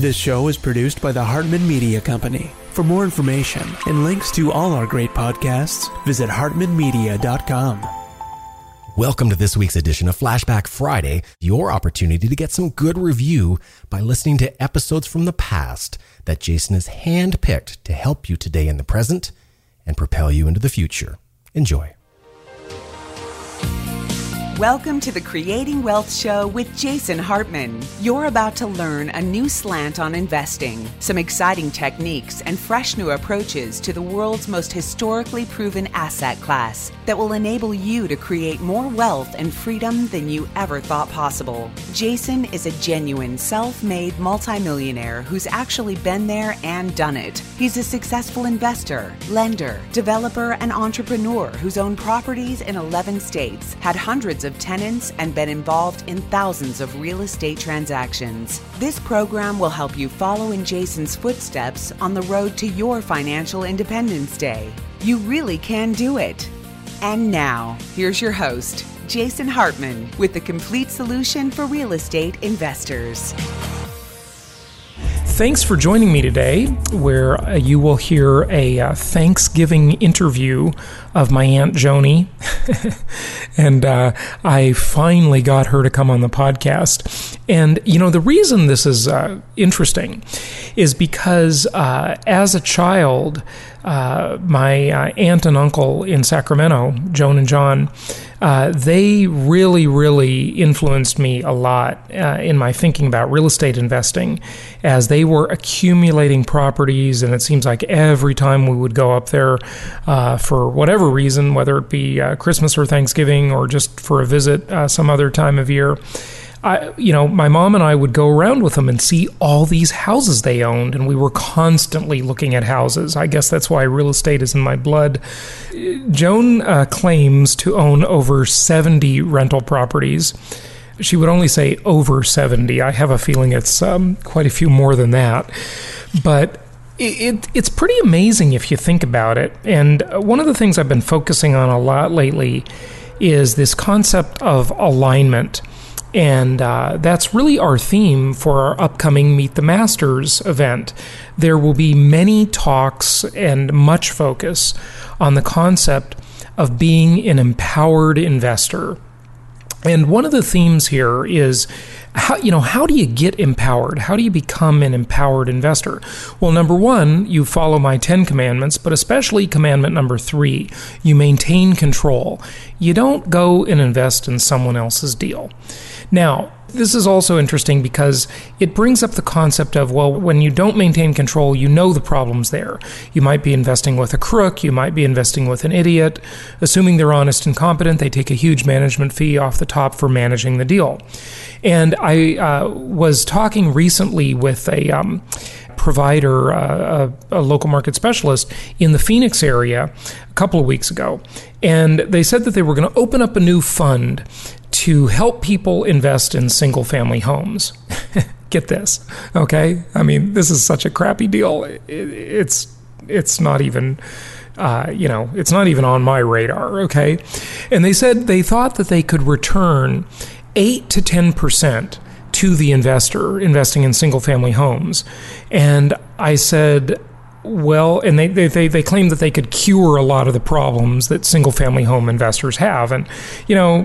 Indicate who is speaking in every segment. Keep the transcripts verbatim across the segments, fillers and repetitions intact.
Speaker 1: This show is produced by the Hartman Media Company. For more information and links to all our great podcasts, visit hartman media dot com.
Speaker 2: Welcome to this week's edition of Flashback Friday, your opportunity to get some good review by listening to episodes from the past that Jason has handpicked to help you today in the present and propel you into the future. Enjoy.
Speaker 3: Welcome to the Creating Wealth Show with Jason Hartman. You're about to learn a new slant on investing, some exciting techniques, and fresh new approaches to the world's most historically proven asset class that will enable you to create more wealth and freedom than you ever thought possible. Jason is a genuine self-made multimillionaire who's actually been there and done it. He's a successful investor, lender, developer, and entrepreneur who's owned properties in eleven states, had hundreds of tenants, and been involved in thousands of real estate transactions. This program will help you follow in Jason's footsteps on the road to your financial independence day. You really can do it. And now, here's your host, Jason Hartman, with the complete solution for real estate investors.
Speaker 4: Thanks for joining me today, where uh, you will hear a uh, Thanksgiving interview of my Aunt Joni. and uh, I finally got her to come on the podcast. And, you know, the reason this is uh, interesting is because uh, as a child, uh, my uh, aunt and uncle in Sacramento, Joan and John, uh, they really, really influenced me a lot uh, in my thinking about real estate investing as they were accumulating properties. And it seems like every time we would go up there uh, for whatever reason, whether it be uh, Christmas or Thanksgiving or just for a visit uh, some other time of year, I, you know, my mom and I would go around with them and see all these houses they owned, and we were constantly looking at houses. I guess that's why real estate is in my blood. Joan uh, claims to own over seventy rental properties. She would only say over seventy. I have a feeling it's um, quite a few more than that. But it, it, it's pretty amazing if you think about it. And one of the things I've been focusing on a lot lately is this concept of alignment. And uh, that's really our theme for our upcoming Meet the Masters event. There will be many talks and much focus on the concept of being an empowered investor. And one of the themes here is, how, you know, how do you get empowered? How do you become an empowered investor? Well, number one, you follow my Ten Commandments, but especially commandment number three, you maintain control. You don't go and invest in someone else's deal. Now, this is also interesting because it brings up the concept of, well, when you don't maintain control, you know the problem's there. You might be investing with a crook, you might be investing with an idiot. Assuming they're honest and competent, they take a huge management fee off the top for managing the deal. And I uh, was talking recently with a um, provider, uh, a, a local market specialist in the Phoenix area a couple of weeks ago, and they said that they were going to open up a new fund to help people invest in single-family homes. Get this, okay? I mean, this is such a crappy deal. It, it's it's not even, uh, you know, it's not even on my radar, okay? And they said they thought that they could return eight to ten percent to the investor investing in single-family homes. And I said, well, and they, they, they, they claimed that they could cure a lot of the problems that single-family home investors have. And, you know,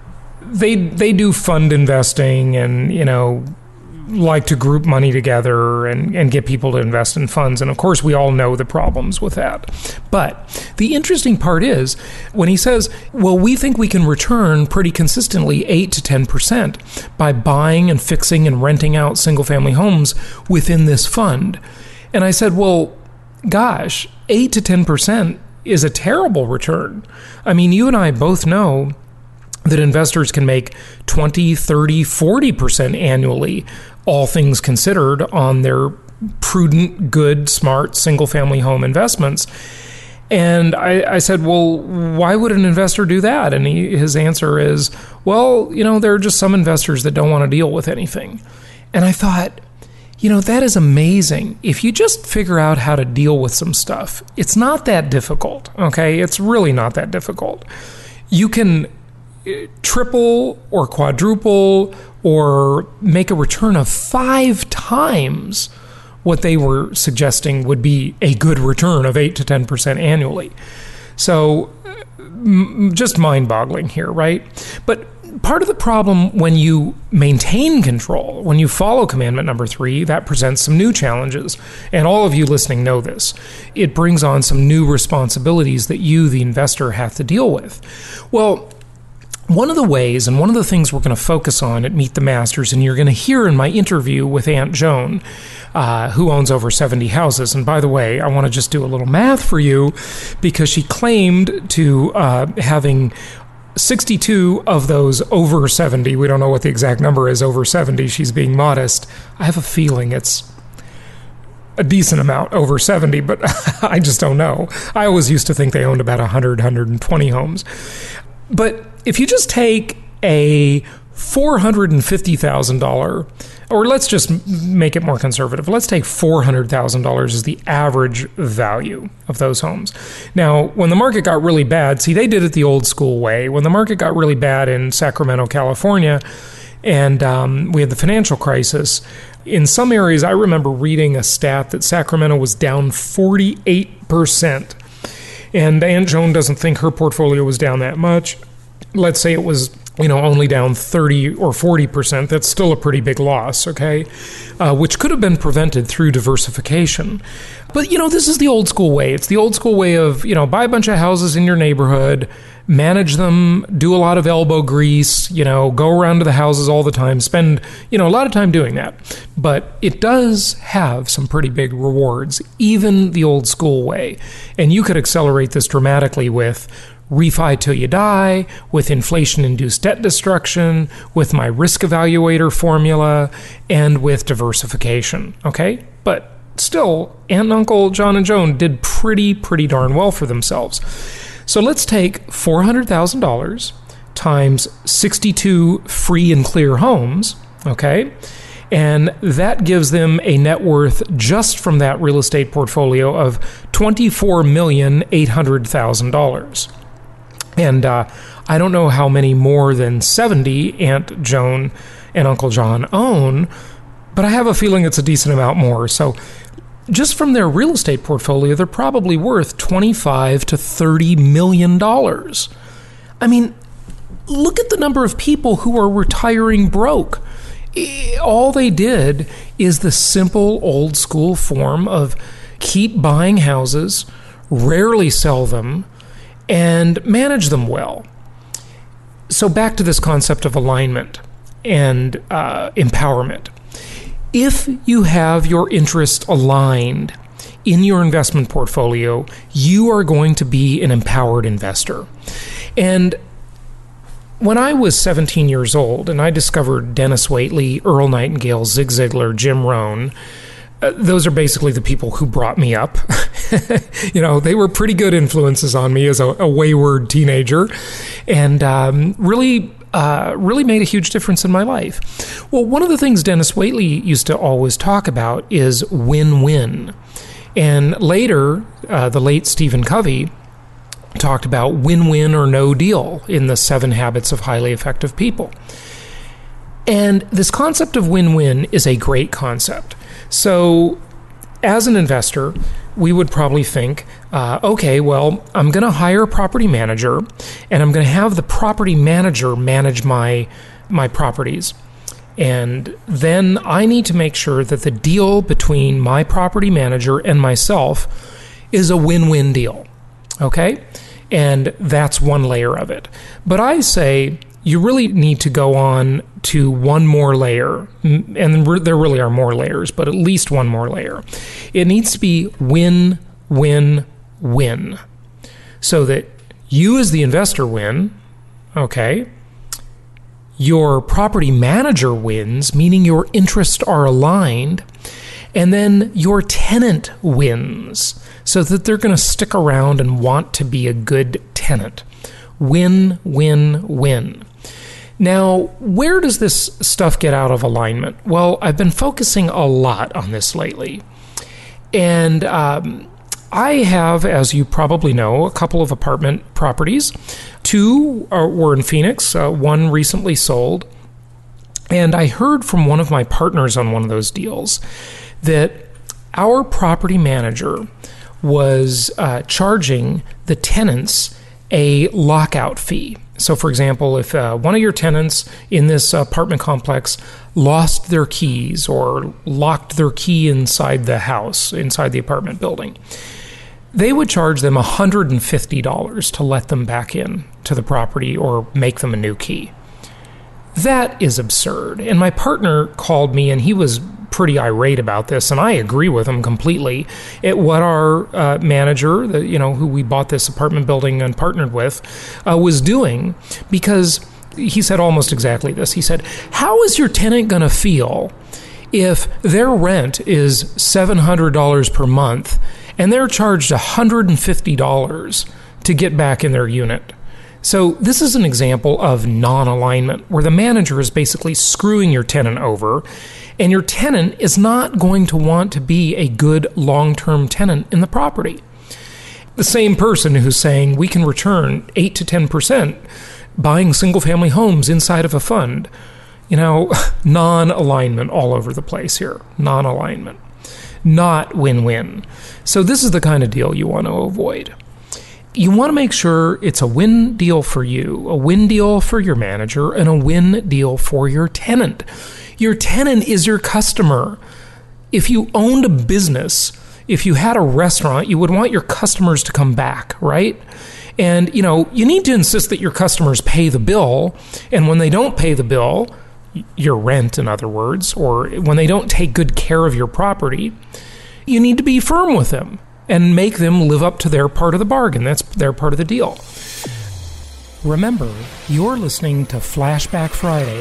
Speaker 4: They they do fund investing and, you know, like to group money together and, and get people to invest in funds. And of course, we all know the problems with that. But the interesting part is when he says, well, we think we can return pretty consistently eight to ten percent by buying and fixing and renting out single family homes within this fund. And I said, well, gosh, eight to ten percent is a terrible return. I mean, you and I both know that investors can make twenty, thirty, forty percent annually, all things considered, on their prudent, good, smart, single-family home investments. And I, I said, well, why would an investor do that? And he, his answer is, well, you know, there are just some investors that don't want to deal with anything. And I thought, you know, that is amazing. If you just figure out how to deal with some stuff, it's not that difficult, okay? It's really not that difficult. You can triple or quadruple or make a return of five times what they were suggesting would be a good return of eight to ten percent annually. So m- just mind-boggling here, right? But part of the problem when you maintain control, when you follow commandment number three, that presents some new challenges. And all of you listening know this. It brings on some new responsibilities that you, the investor, have to deal with. Well, one of the ways and one of the things we're going to focus on at Meet the Masters, and you're going to hear in my interview with Aunt Joan, uh, who owns over seventy houses. And by the way, I want to just do a little math for you, because she claimed to uh, having sixty-two of those over seventy. We don't know what the exact number is over seventy. She's being modest. I have a feeling it's a decent amount over seventy, but I just don't know. I always used to think they owned about one hundred, one hundred twenty homes. But if you just take a four hundred fifty thousand dollars, or let's just make it more conservative, let's take four hundred thousand dollars as the average value of those homes. Now, when the market got really bad, see, they did it the old school way. When the market got really bad in Sacramento, California, and um, we had the financial crisis, in some areas, I remember reading a stat that Sacramento was down forty-eight percent. And Aunt Joan doesn't think her portfolio was down that much. Let's say it was, you know, only down thirty or forty percent. That's still a pretty big loss, okay? Uh, which could have been prevented through diversification. But, you know, this is the old school way. It's the old school way of, you know, buy a bunch of houses in your neighborhood, manage them, do a lot of elbow grease, you know, go around to the houses all the time, spend, you know, a lot of time doing that. But it does have some pretty big rewards, even the old school way. And you could accelerate this dramatically with refi till you die, with inflation-induced debt destruction, with my risk evaluator formula, and with diversification, okay? But still, Aunt and Uncle John and Joan did pretty, pretty darn well for themselves. So let's take four hundred thousand dollars times sixty-two free and clear homes, okay? And that gives them a net worth just from that real estate portfolio of twenty-four million eight hundred thousand dollars. And uh, I don't know how many more than seventy Aunt Joan and Uncle John own, but I have a feeling it's a decent amount more. So just from their real estate portfolio, they're probably worth twenty-five to thirty million dollars. I mean, look at the number of people who are retiring broke. All they did is the simple old school form of keep buying houses, rarely sell them, and manage them well. So back to this concept of alignment and uh, empowerment. If you have your interest aligned in your investment portfolio, you are going to be an empowered investor. And when I was seventeen years old and I discovered Dennis Waitley, Earl Nightingale, Zig Ziglar, Jim Rohn, uh, those are basically the people who brought me up. You know, they were pretty good influences on me as a, a wayward teenager, and um, really Uh, really made a huge difference in my life. Well, one of the things Dennis Waitley used to always talk about is win-win. And later, uh, the late Stephen Covey talked about win-win or no deal in the Seven Habits of Highly Effective People. And this concept of win-win is a great concept. So as an investor, we would probably think, uh, okay, well, I'm going to hire a property manager, and I'm going to have the property manager manage my my properties. And then I need to make sure that the deal between my property manager and myself is a win-win deal, okay? And that's one layer of it. But I say you really need to go on to one more layer, and there really are more layers, but at least one more layer. It needs to be win, win, win, so that you as the investor win, okay? Your property manager wins, meaning your interests are aligned, and then your tenant wins, so that they're going to stick around and want to be a good tenant. Win, win, win. Now, where does this stuff get out of alignment? Well, I've been focusing a lot on this lately. And um, I have, as you probably know, a couple of apartment properties, two are, were in Phoenix. Uh, one recently sold. And I heard from one of my partners on one of those deals that our property manager was uh, charging the tenants a lockout fee. So, for example, if uh, one of your tenants in this apartment complex lost their keys or locked their key inside the house, inside the apartment building, they would charge them one hundred fifty dollars to let them back in to the property or make them a new key. That is absurd. And my partner called me and he was pretty irate about this, and I agree with him completely. At what our uh, manager, the, you know, who we bought this apartment building and partnered with, uh, was doing, because he said almost exactly this. He said, how is your tenant going to feel if their rent is seven hundred dollars per month and they're charged one hundred fifty dollars to get back in their unit? So this is an example of non-alignment, where the manager is basically screwing your tenant over, and your tenant is not going to want to be a good long-term tenant in the property. The same person who's saying we can return eight to ten percent buying single-family homes inside of a fund. You know, non-alignment all over the place here. Non-alignment. Not win-win. So this is the kind of deal you want to avoid. You want to make sure it's a win deal for you, a win deal for your manager, and a win deal for your tenant. Your tenant is your customer. If you owned a business, if you had a restaurant, you would want your customers to come back, right? And, you know, you need to insist that your customers pay the bill, and when they don't pay the bill, your rent, in other words, or when they don't take good care of your property, you need to be firm with them and make them live up to their part of the bargain. That's their part of the deal. Remember, you're listening to Flashback Friday.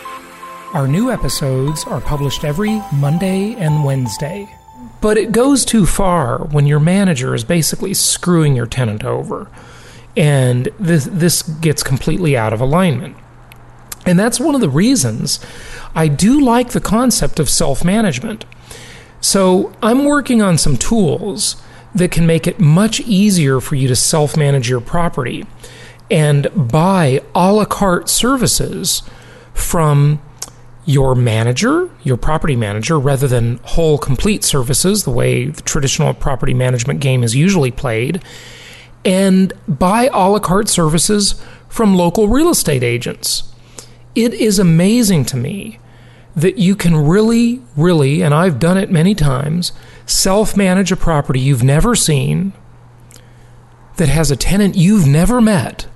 Speaker 4: Our new episodes are published every Monday and Wednesday. But it goes too far when your manager is basically screwing your tenant over. And this, this gets completely out of alignment. And that's one of the reasons I do like the concept of self-management. So I'm working on some tools that can make it much easier for you to self-manage your property and buy a la carte services from your manager, your property manager, rather than whole complete services, the way the traditional property management game is usually played, and buy a la carte services from local real estate agents. It is amazing to me that you can really, really, and I've done it many times, self-manage a property you've never seen that has a tenant you've never met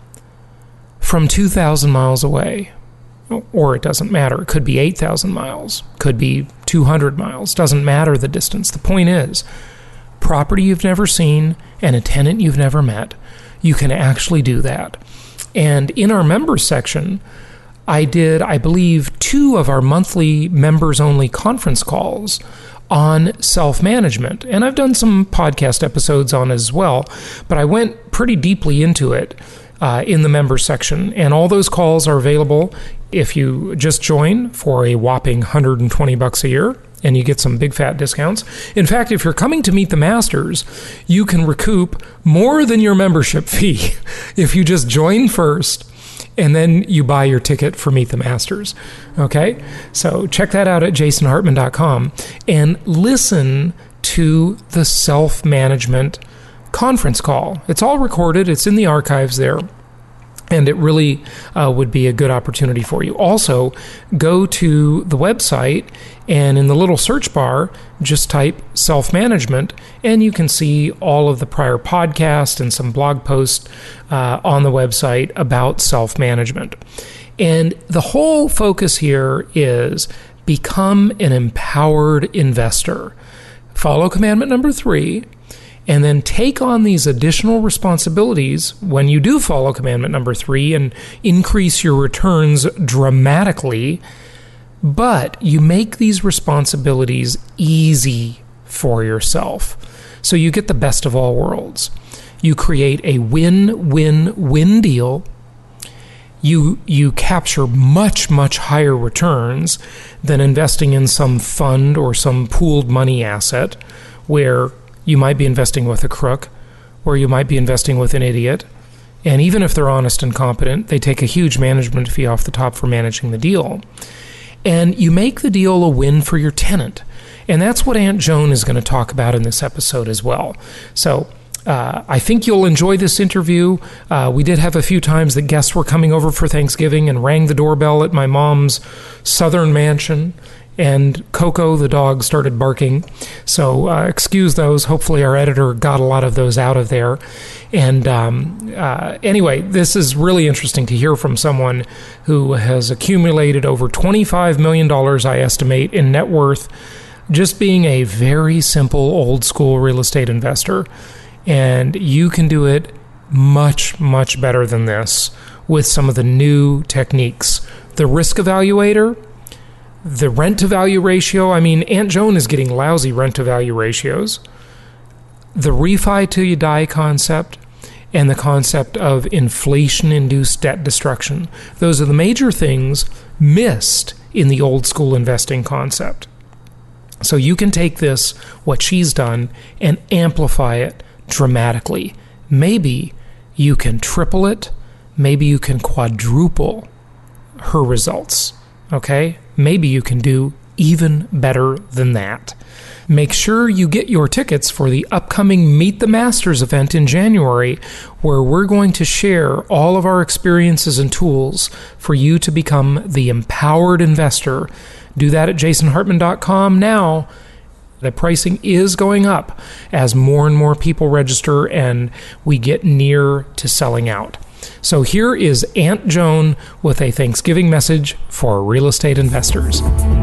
Speaker 4: from two thousand miles away. Or it doesn't matter. It could be eight thousand miles. Could be two hundred miles. Doesn't matter the distance. The point is, property you've never seen and a tenant you've never met, you can actually do that. And in our members section, I did, I believe, two of our monthly members-only conference calls on self-management. And I've done some podcast episodes on it as well, but I went pretty deeply into it uh, in the members section. And all those calls are available if you just join for a whopping one hundred twenty bucks a year, and you get some big fat discounts. In fact, if you're coming to Meet the Masters, you can recoup more than your membership fee if you just join first and then you buy your ticket for Meet the Masters. Okay? So check that out at jason hartman dot com and listen to the self-management conference call. It's all recorded. It's in the archives there. And it really uh, would be a good opportunity for you. Also, go to the website, and in the little search bar, just type self-management, and you can see all of the prior podcasts and some blog posts uh, on the website about self-management. And the whole focus here is become an empowered investor. Follow commandment number three, and then take on these additional responsibilities when you do follow commandment number three and increase your returns dramatically. But you make these responsibilities easy for yourself. So you get the best of all worlds. You create a win-win-win deal. You, you capture much, much higher returns than investing in some fund or some pooled money asset where you might be investing with a crook, or you might be investing with an idiot, And even if they're honest and competent, they take a huge management fee off the top for managing the deal. And you make the deal a win for your tenant. And that's what Aunt Joan is going to talk about in this episode as well. So uh, I think you'll enjoy this interview. Uh, we did have a few times that guests were coming over for Thanksgiving and rang the doorbell at my mom's southern mansion. And Coco, the dog, started barking. So uh, excuse those. Hopefully our editor got a lot of those out of there. And um, uh, anyway, this is really interesting to hear from someone who has accumulated over twenty-five million dollars, I estimate, in net worth, just being a very simple old school real estate investor. And you can do it much, much better than this with some of the new techniques. The risk evaluator, the rent-to-value ratio. I mean, Aunt Joan is getting lousy rent-to-value ratios. The refi-till-you-die concept, and the concept of inflation-induced debt destruction. Those are the major things missed in the old-school investing concept. So you can take this, what she's done, and amplify it dramatically. Maybe you can triple it. Maybe you can quadruple her results. Okay? Maybe you can do even better than that. Make sure you get your tickets for the upcoming Meet the Masters event in January, where we're going to share all of our experiences and tools for you to become the empowered investor. Do that at jason hartman dot com now. The pricing is going up as more and more people register and we get near to selling out. So here is Aunt Joan with a Thanksgiving message for real estate investors.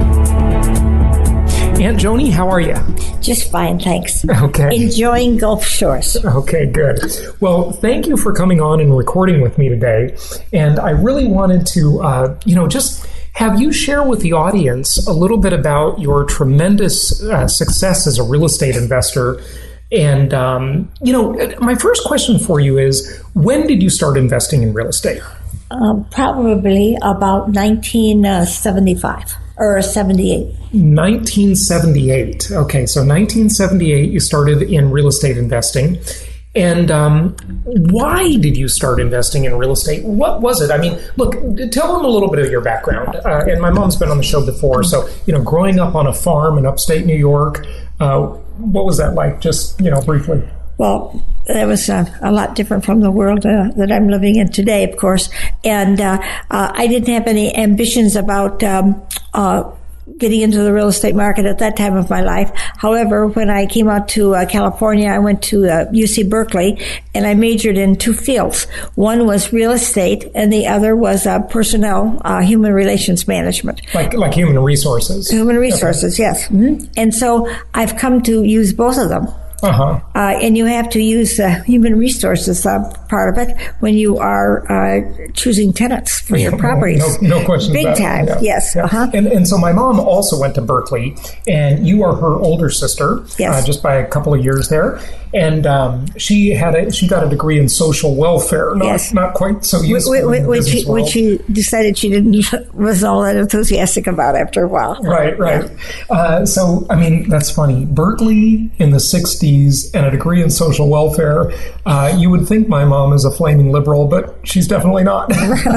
Speaker 4: Aunt Joni, how are you?
Speaker 5: Just fine, thanks.
Speaker 4: Okay.
Speaker 5: Enjoying Gulf Shores.
Speaker 4: Okay, good. Well, thank you for coming on and recording with me today. And I really wanted to, uh, you know, just have you share with the audience a little bit about your tremendous uh, success as a real estate investor. And, um, you know, my first question for you is, when did you start investing in real estate?
Speaker 5: Um, probably about nineteen seventy-five or seventy-eight.
Speaker 4: nineteen seventy-eight. Okay, so nineteen seventy-eight, you started in real estate investing. And um, why did you start investing in real estate? What was it? I mean, look, tell them a little bit of your background. Uh, and my mom's been on the show before. So, you know, growing up on a farm in upstate New York, uh, what was that like? Just, you know, briefly.
Speaker 5: Well, it was uh, a lot different from the world uh, that I'm living in today, of course. And uh, uh, I didn't have any ambitions about um, uh, getting into the real estate market at that time of my life. However, when I came out to uh, California, I went to uh, U C Berkeley, and I majored in two fields. One was real estate, and the other was uh, personnel, uh, human relations management.
Speaker 4: Like like human resources.
Speaker 5: Human resources, okay. Yes. Mm-hmm. And so I've come to use both of them.
Speaker 4: Uh-huh.
Speaker 5: Uh, and you have to use the human resources uh, part of it when you are uh, choosing tenants for your properties.
Speaker 4: No, no question
Speaker 5: Big
Speaker 4: about
Speaker 5: time,
Speaker 4: it. Yeah.
Speaker 5: yes.
Speaker 4: Yeah.
Speaker 5: Uh-huh.
Speaker 4: And, and so my mom also went to Berkeley, and you are her older sister,
Speaker 5: yes.
Speaker 4: uh, just by a couple of years there. And um, she had a she got a degree in social welfare, not
Speaker 5: yes.
Speaker 4: not quite so useful
Speaker 5: Which,
Speaker 4: in the
Speaker 5: which,
Speaker 4: business
Speaker 5: which she decided she didn't was all that enthusiastic about after a while.
Speaker 4: Right, right.
Speaker 5: Yeah.
Speaker 4: Uh, so, I mean, that's funny. Berkeley in the sixties and a degree in social welfare. Uh, you would think my mom is a flaming liberal, but she's definitely not.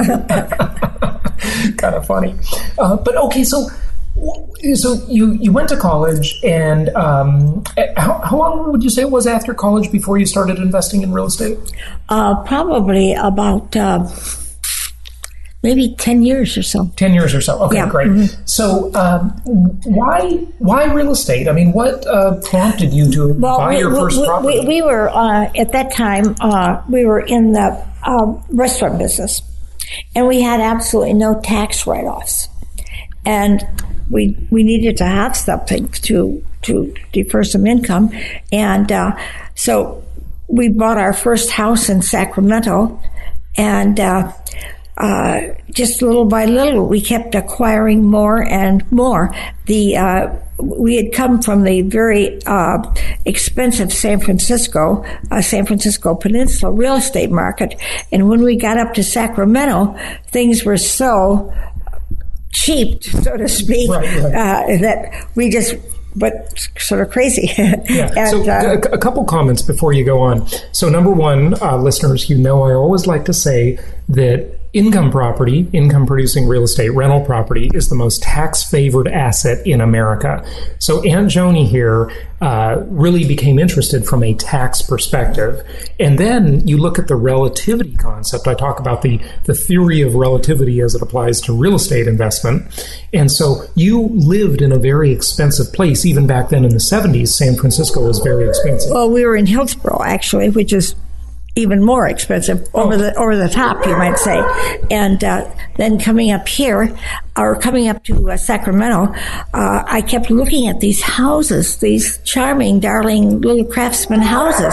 Speaker 4: Kind of funny. Uh, but okay, so so you, you went to college, and um, how, how long would you say it was after college before you started investing in real estate?
Speaker 5: Uh, probably about uh, maybe ten years or so.
Speaker 4: ten years or so. Okay,
Speaker 5: yeah.
Speaker 4: Great. Mm-hmm. So um, why why real estate? I mean, what uh, prompted you to
Speaker 5: well,
Speaker 4: buy
Speaker 5: we,
Speaker 4: your first
Speaker 5: we,
Speaker 4: property?
Speaker 5: We, we were, uh, at that time, uh, we were in the uh, restaurant business, and we had absolutely no tax write-offs. And we we needed to have something to to defer some income, and uh, so we bought our first house in Sacramento, and uh, uh, just little by little we kept acquiring more and more. The uh, we had come from the very uh, expensive San Francisco, uh, San Francisco Peninsula real estate market, and when we got up to Sacramento, things were so cheap, so to speak,
Speaker 4: right, right.
Speaker 5: Uh, that we just but sort of crazy.
Speaker 4: Yeah.
Speaker 5: and,
Speaker 4: so
Speaker 5: uh,
Speaker 4: a, a couple comments before you go on. So number one, uh, listeners, you know I always like to say that income property, income-producing real estate, rental property is the most tax-favored asset in America. So Aunt Joni here uh, really became interested from a tax perspective. And then you look at the relativity concept. I talk about the, the theory of relativity as it applies to real estate investment. And so you lived in a very expensive place. Even back then in the seventies, San Francisco was very expensive.
Speaker 5: Well, we were in Hillsborough, actually, which is even more expensive, over the over the top, you might say. And uh, then coming up here, or coming up to uh, Sacramento, uh, I kept looking at these houses, these charming, darling little craftsman houses.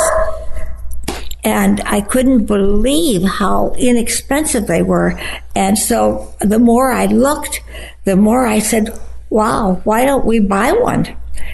Speaker 5: And I couldn't believe how inexpensive they were. And so the more I looked, the more I said, wow, why don't we buy one?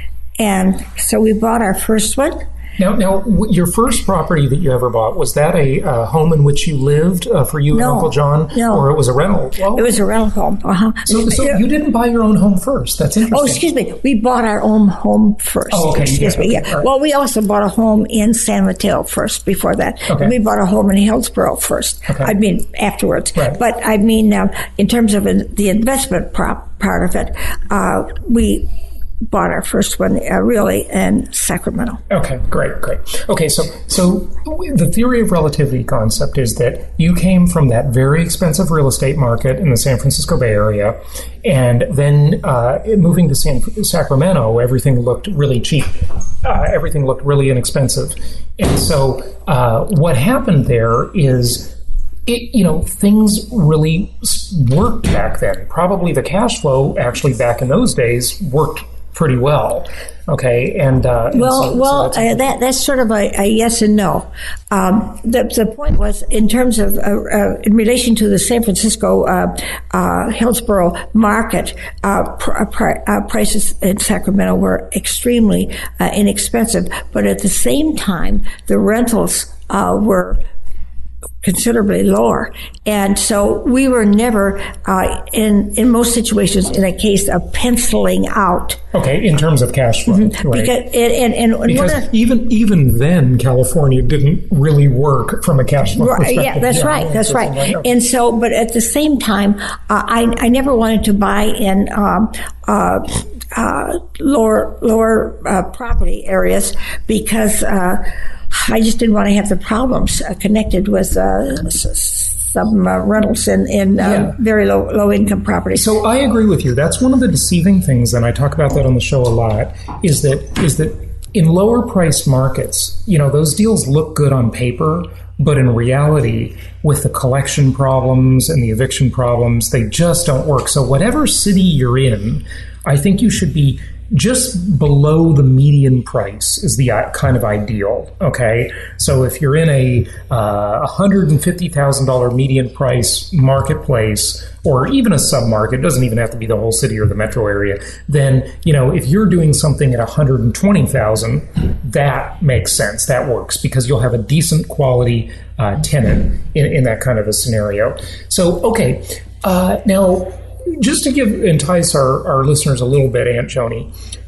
Speaker 5: And so we bought our first one.
Speaker 4: Now, now, w- your first property that you ever bought, was that a uh, home in which you lived uh, for you
Speaker 5: No,
Speaker 4: and Uncle John?
Speaker 5: no.
Speaker 4: Or it was a rental? Well,
Speaker 5: It was a rental home. Uh-huh.
Speaker 4: so, so
Speaker 5: Yeah.
Speaker 4: you didn't buy your own home first. That's interesting.
Speaker 5: Oh, excuse me. We bought our own home first.
Speaker 4: Oh, okay.
Speaker 5: Excuse
Speaker 4: Yeah,
Speaker 5: me.
Speaker 4: okay.
Speaker 5: Yeah.
Speaker 4: All right.
Speaker 5: Well, we also bought a home in San Mateo first before that.
Speaker 4: Okay.
Speaker 5: We bought a home in Hillsborough first.
Speaker 4: Okay.
Speaker 5: I mean, afterwards.
Speaker 4: Right.
Speaker 5: But I mean, uh, in terms of in, the investment prop, part of it, uh, we bought our first one uh, really in Sacramento.
Speaker 4: Okay, great, great. Okay, so so the theory of relativity concept is that you came from that very expensive real estate market in the San Francisco Bay Area, and then uh, moving to San Sacramento, everything looked really cheap. Uh, everything looked really inexpensive. And so uh, what happened there is, It, you know, things really worked back then. Probably the cash flow actually back in those days worked pretty well. Okay, and uh, and
Speaker 5: Well,
Speaker 4: so- so
Speaker 5: well,
Speaker 4: that's-
Speaker 5: uh, that that's sort of a, a yes and no. Um, the the point was in terms of uh, uh, in relation to the San Francisco uh, uh, Hillsborough market, uh, pr- pr- uh, prices in Sacramento were extremely uh, inexpensive, but at the same time, the rentals uh, were considerably lower. And so we were never, uh, in in most situations, in a case of penciling out.
Speaker 4: Okay, in terms of cash flow, right?
Speaker 5: Because, and, and, and
Speaker 4: Because
Speaker 5: one of,
Speaker 4: even even then, California didn't really work from a cash flow
Speaker 5: Right,
Speaker 4: perspective.
Speaker 5: yeah, that's right. That's
Speaker 4: so-
Speaker 5: right.
Speaker 4: okay.
Speaker 5: And so, but at the same time, uh, I I never wanted to buy in um, uh, uh, lower lower uh, property areas because uh, I just didn't want to have the problems uh, connected with uh, s- some uh, rentals in in uh,
Speaker 4: Yeah.
Speaker 5: very low low income properties.
Speaker 4: So I agree with you. That's one of the deceiving things, and I talk about that on the show a lot, is that is that in lower priced markets, you know, those deals look good on paper, but in reality, with the collection problems and the eviction problems, they just don't work. So whatever city you're in, I think you should be just below the median price is the uh, kind of ideal, okay? So if you're in a uh, one hundred fifty thousand dollars median price marketplace, or even a sub-market, it doesn't even have to be the whole city or the metro area, then, you know, if you're doing something at one hundred twenty thousand dollars, that makes sense, that works, because you'll have a decent quality uh, tenant in, in that kind of a scenario. So, okay, uh, now, just to give entice our, our listeners a little bit, Aunt Joni,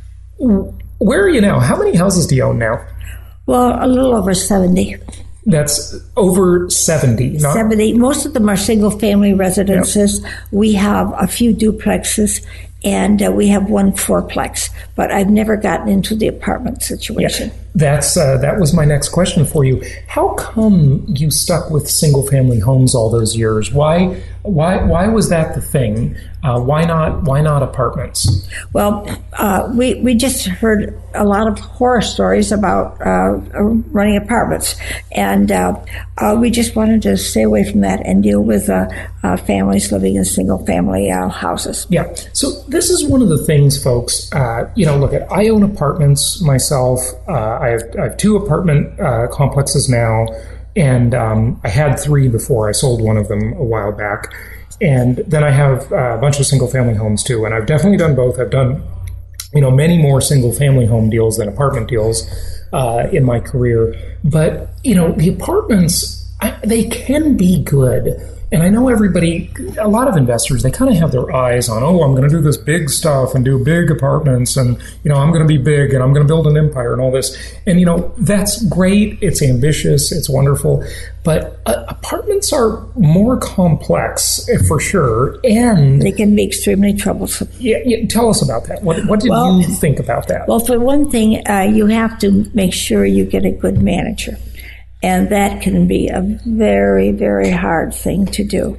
Speaker 4: where are you now? How many houses do you own now?
Speaker 5: Well, a little over seventy.
Speaker 4: That's over seventy. Not,
Speaker 5: seventy. Most of them are single family residences. Yep. We have a few duplexes and uh, we have one fourplex, but I've never gotten into the apartment situation.
Speaker 4: Yeah. That's uh, that was my next question for you. How come you stuck with single family homes all those years? Why why why was that the thing? Uh, why not why not apartments?
Speaker 5: Well, uh, we we just heard a lot of horror stories about uh, running apartments, and uh, uh, we just wanted to stay away from that and deal with uh, uh, families living in single family uh, houses.
Speaker 4: Yeah. So this is one of the things, folks. Uh, you know, look at I own apartments myself. Uh, I have I have two apartment uh, complexes now, and um, I had three before. I sold one of them a while back. And then I have uh, a bunch of single-family homes, too. And I've definitely done both. I've done, you know, many more single-family home deals than apartment deals uh, in my career. But, you know, the apartments, I, they can be good. And I know everybody, a lot of investors, they kind of have their eyes on, oh, I'm going to do this big stuff and do big apartments, and, you know, I'm going to be big and I'm going to build an empire and all this. And, you know, that's great. It's ambitious. It's wonderful. But uh, apartments are more complex, for sure. And
Speaker 5: they can be extremely troublesome.
Speaker 4: Yeah, yeah, tell us about that. What, what did well, you think about that?
Speaker 5: Well, for one thing, uh, you have to make sure you get a good manager. And that can be a very, very hard thing to do.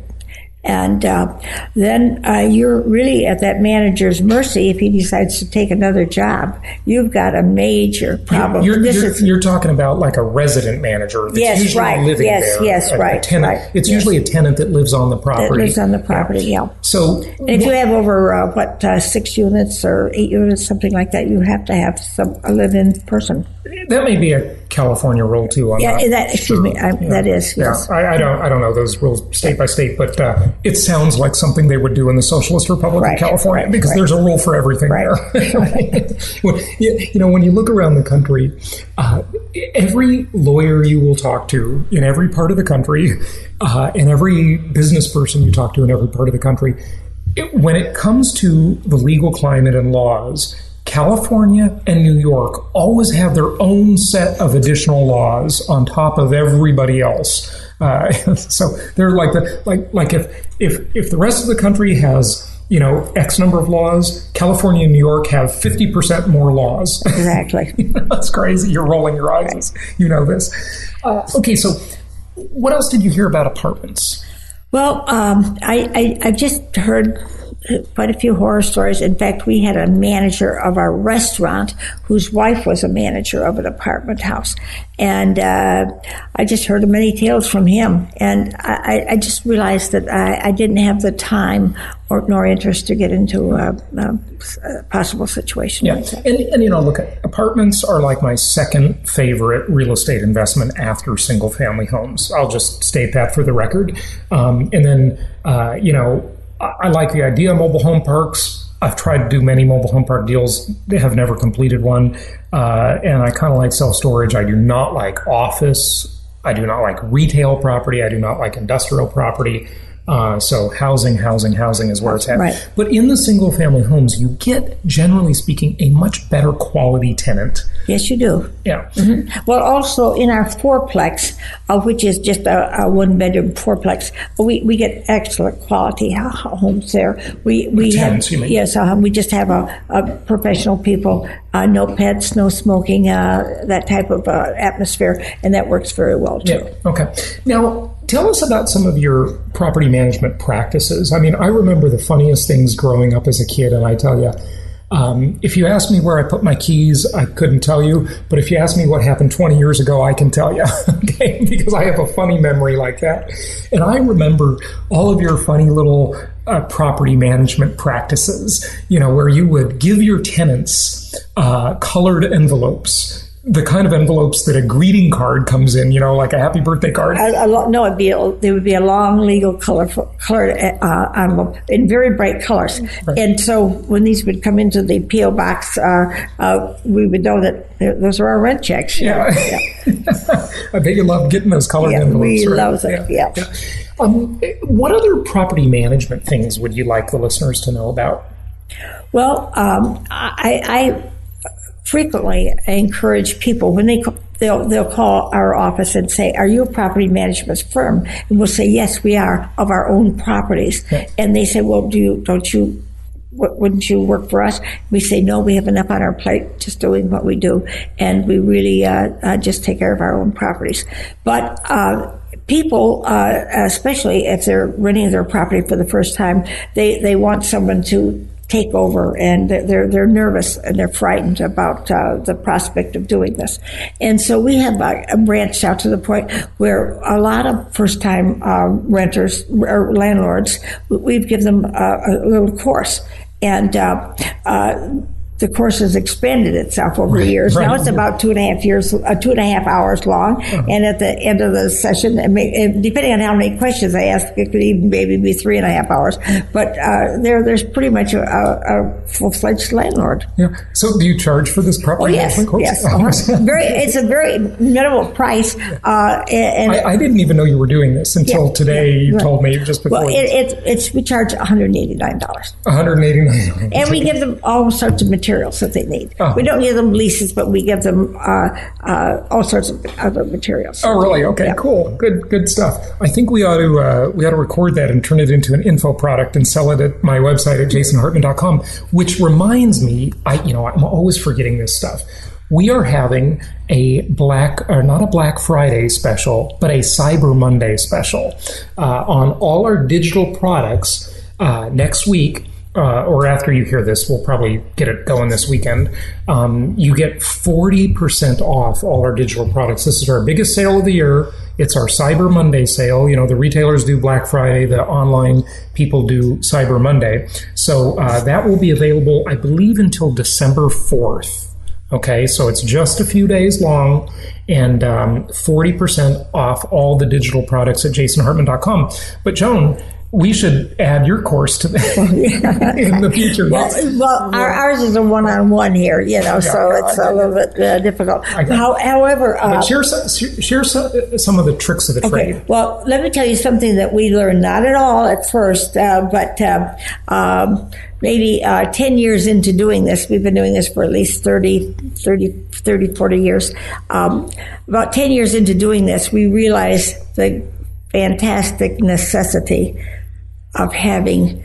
Speaker 5: And uh, then uh, you're really at that manager's mercy if he decides to take another job. You've got a major problem.
Speaker 4: You're,
Speaker 5: this
Speaker 4: you're,
Speaker 5: is,
Speaker 4: you're talking about like a resident manager that's
Speaker 5: yes,
Speaker 4: usually
Speaker 5: right.
Speaker 4: living
Speaker 5: yes,
Speaker 4: there.
Speaker 5: Yes,
Speaker 4: a,
Speaker 5: right.
Speaker 4: A tenant.
Speaker 5: right.
Speaker 4: It's
Speaker 5: yes.
Speaker 4: usually a tenant that lives on the property.
Speaker 5: That lives on the property, yeah. yeah.
Speaker 4: So,
Speaker 5: and if you have over, uh, what, uh, six units or eight units, something like that, you have to have some a live-in person.
Speaker 4: That may be a California rule too. I'm
Speaker 5: yeah, that excuse
Speaker 4: sure.
Speaker 5: me, I,
Speaker 4: yeah.
Speaker 5: that is. Yes.
Speaker 4: Yeah, I, I don't. I don't know those rules state by state, but uh, it sounds like something they would do in the Socialist Republic
Speaker 5: right,
Speaker 4: of California
Speaker 5: right,
Speaker 4: because
Speaker 5: right.
Speaker 4: there's a rule for everything
Speaker 5: right.
Speaker 4: there. when, you know, when you look around the country, uh, every lawyer you will talk to in every part of the country, uh, and every business person you talk to in every part of the country, it, when it comes to the legal climate and laws, California and New York always have their own set of additional laws on top of everybody else. Uh, so they're like the like like if if if the rest of the country has, you know, X number of laws, California and New York have fifty percent more laws.
Speaker 5: Exactly.
Speaker 4: That's crazy. You're rolling your eyes. Right. You know this. Uh, okay, so what else did you hear about apartments?
Speaker 5: Well, um, I, I I've just heard quite a few horror stories. In fact, we had a manager of our restaurant whose wife was a manager of an apartment house. And uh, I just heard many tales from him. And I, I just realized that I, I didn't have the time or nor interest to get into a, a, a possible situation
Speaker 4: yeah.
Speaker 5: like that.
Speaker 4: And, and, you know, look, apartments are like my second favorite real estate investment after single-family homes. I'll just state that for the record. Um, and then, uh, you know, I like the idea of mobile home parks. I've tried to do many mobile home park deals. They have never completed one. Uh, and I kind of like self-storage. I do not like office. I do not like retail property. I do not like industrial property. Uh, so housing, housing, housing is where it's at.
Speaker 5: Right.
Speaker 4: But in the single-family homes, you get, generally speaking, a much better quality tenant.
Speaker 5: Yes, you do.
Speaker 4: Yeah.
Speaker 5: Mm-hmm. Well, also in our fourplex, uh, which is just a, a one-bedroom fourplex, we, we get excellent quality homes there. We we
Speaker 4: tenants,
Speaker 5: have
Speaker 4: you mean?
Speaker 5: Yes, uh, we just have a, a professional people, uh, no pets, no smoking, uh, that type of uh, atmosphere, and that works very well too.
Speaker 4: Yeah. Okay. Now, tell us about some of your property management practices. I mean, I remember the funniest things growing up as a kid, and I tell you, um, if you asked me where I put my keys, I couldn't tell you. But if you asked me what happened twenty years ago, I can tell you, okay? Because I have a funny memory like that. And I remember all of your funny little uh, property management practices, you know, where you would give your tenants uh, colored envelopes, the kind of envelopes that a greeting card comes in, you know, like a happy birthday card.
Speaker 5: A, a, no, it'd be a, there would be a long, legal, colorful, colored uh, envelope in very bright colors. Right. And so when these would come into the P O box, uh, uh, we would know that those are our rent checks.
Speaker 4: Yeah. yeah. I bet you love getting those colored
Speaker 5: yeah,
Speaker 4: envelopes.
Speaker 5: We
Speaker 4: right?
Speaker 5: love them, yeah. yeah.
Speaker 4: yeah. Um, what other property management things would you like the listeners to know about?
Speaker 5: Well, um, I... I frequently I encourage people when they they'll they'll call our office and say, "Are you a property management firm?" And we'll say, "Yes, we are, of our own properties." Okay. And they say, "Well, do you don't you wouldn't you work for us?" We say, "No, we have enough on our plate just doing what we do, and we really uh, uh, just take care of our own properties." But uh, people, uh, especially if they're renting their property for the first time, they they want someone to take over, and they're they're nervous and they're frightened about uh, the prospect of doing this. And so we have uh, branched out to the point where a lot of first-time um, renters or landlords, we've given them uh, a little course. And uh, uh, the course has expanded itself over the years.
Speaker 4: Right.
Speaker 5: Now it's about two and a half years, uh, two and a half hours long. Uh-huh. And at the end of the session, it may, it, depending on how many questions I ask, it could even maybe be three and a half hours. But uh, there, there's pretty much a, a, a full-fledged landlord.
Speaker 4: Yeah. So do you charge for this property?
Speaker 5: Oh, yes, yes. Uh-huh. very, it's a very minimal price. Uh, and
Speaker 4: I, I didn't even know you were doing this until
Speaker 5: yeah,
Speaker 4: today.
Speaker 5: Yeah,
Speaker 4: you
Speaker 5: right.
Speaker 4: told me just before.
Speaker 5: Well, it, it's it's we charge one hundred eighty-nine dollars.
Speaker 4: one hundred eighty-nine dollars.
Speaker 5: And we give them all sorts of materials that they need.
Speaker 4: Oh.
Speaker 5: We don't give them leases, but we give them uh, uh, all sorts of other materials.
Speaker 4: Oh, really? Okay,
Speaker 5: yeah.
Speaker 4: Cool. Good good stuff. I think we ought to uh, we ought to record that and turn it into an info product and sell it at my website at jason hartman dot com, which reminds me, I you know, I'm always forgetting this stuff. We are having a black, or not a Black Friday special, but a Cyber Monday special uh, on all our digital products uh, next week. Uh, or after you hear this, we'll probably get it going this weekend. Um, you get forty percent off all our digital products. This is our biggest sale of the year. It's our Cyber Monday sale. You know, the retailers do Black Friday, the online people do Cyber Monday. So uh, that will be available, I believe, until December fourth. Okay, so it's just a few days long, and um, forty percent off all the digital products at jason hartman dot com. But Joan, we should add your course to that in the future.
Speaker 5: Well, well our, ours is a one-on-one here, you know, yeah, so yeah, it's I, a little bit uh, difficult. How, however, uh,
Speaker 4: but share some, share some, some of the tricks of the trade.
Speaker 5: Okay. Well, let me tell you something that we learned not at all at first, uh, but um, um, maybe uh, ten years into doing this. We've been doing this for at least thirty, thirty, thirty, forty years. Um, about ten years into doing this, we realized the fantastic necessity of having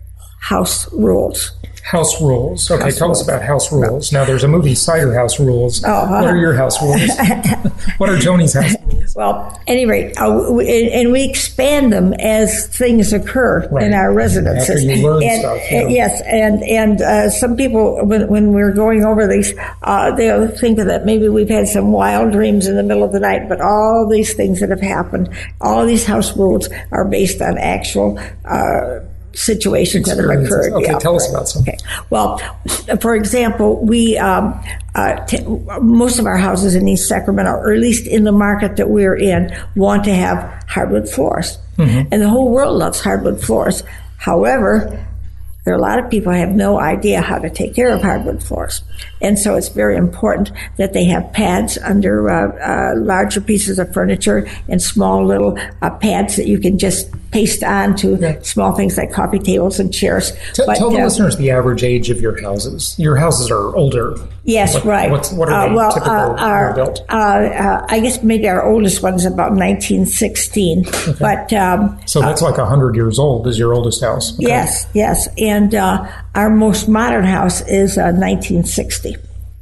Speaker 5: house rules.
Speaker 4: House rules. Okay,
Speaker 5: house
Speaker 4: tell
Speaker 5: rules.
Speaker 4: us about house rules. Now, there's a movie, Cider House Rules.
Speaker 5: Oh, uh,
Speaker 4: what are your house rules? What are Joni's house rules?
Speaker 5: Well, at any rate, uh, we, and we expand them as things occur right. in our residences.
Speaker 4: After you learn
Speaker 5: and,
Speaker 4: stuff. Yeah.
Speaker 5: And, yes, and and uh, some people, when, when we're going over these, uh, they'll think that maybe we've had some wild dreams in the middle of the night, but all these things that have happened, all these house rules are based on actual uh situations that have occurred.
Speaker 4: Okay,
Speaker 5: yeah,
Speaker 4: tell
Speaker 5: right.
Speaker 4: us about some.
Speaker 5: Okay. Well, for example, we um, uh, t- most of our houses in East Sacramento, or at least in the market that we're in, want to have hardwood floors, mm-hmm. and the whole world loves hardwood floors. However, there are a lot of people who have no idea how to take care of hardwood floors. And so it's very important that they have pads under uh, uh, larger pieces of furniture and small little uh, pads that you can just paste on to yeah. small things like coffee tables and chairs.
Speaker 4: T-
Speaker 5: but,
Speaker 4: tell the
Speaker 5: uh,
Speaker 4: listeners the average age of your houses. Your houses are older.
Speaker 5: Yes,
Speaker 4: what,
Speaker 5: right.
Speaker 4: What's, what are they
Speaker 5: uh, well,
Speaker 4: typical
Speaker 5: uh, our,
Speaker 4: built?
Speaker 5: Uh, uh, I guess maybe our oldest one is about nineteen sixteen. Okay. But um,
Speaker 4: so that's uh, like one hundred years old is your oldest house. Okay.
Speaker 5: Yes, yes. And uh, our most modern house is uh, nineteen sixty.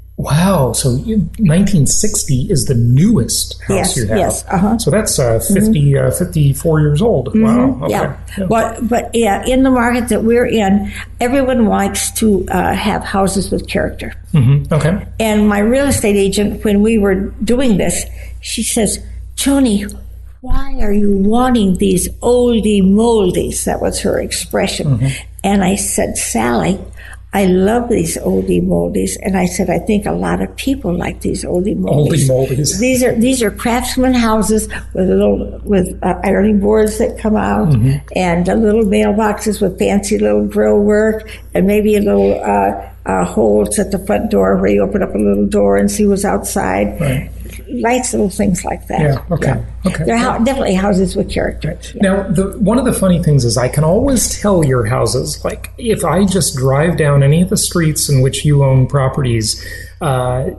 Speaker 4: Wow. So nineteen sixty is the newest house
Speaker 5: yes,
Speaker 4: you have.
Speaker 5: Yes, uh-huh.
Speaker 4: So that's uh, fifty, mm-hmm. uh, fifty-four years old.
Speaker 5: Mm-hmm.
Speaker 4: Wow. Okay.
Speaker 5: Yeah.
Speaker 4: yeah.
Speaker 5: But, but yeah, in the market that we're in, everyone likes to uh, have houses with character.
Speaker 4: Mm-hmm. Okay.
Speaker 5: And my real estate agent, when we were doing this, she says, Joni, why are you wanting these oldie moldies? That was her expression. Mm-hmm. And I said, Sally, I love these oldie moldies, and I said I think a lot of people like these oldie moldies.
Speaker 4: Oldie moldies.
Speaker 5: These are these are craftsman houses with a little with uh, ironing boards that come out, mm-hmm. and uh, little mailboxes with fancy little grill work, and maybe a little uh, uh, holes at the front door where you open up a little door and see what's outside.
Speaker 4: Right.
Speaker 5: Nice little things like that.
Speaker 4: Yeah. Okay. Yeah. Okay.
Speaker 5: They're ho- definitely houses with character.
Speaker 4: Right. Yeah. Now, the, one of the funny things is I can always tell your houses. Like if I just drive down any of the streets in which you own properties, uh,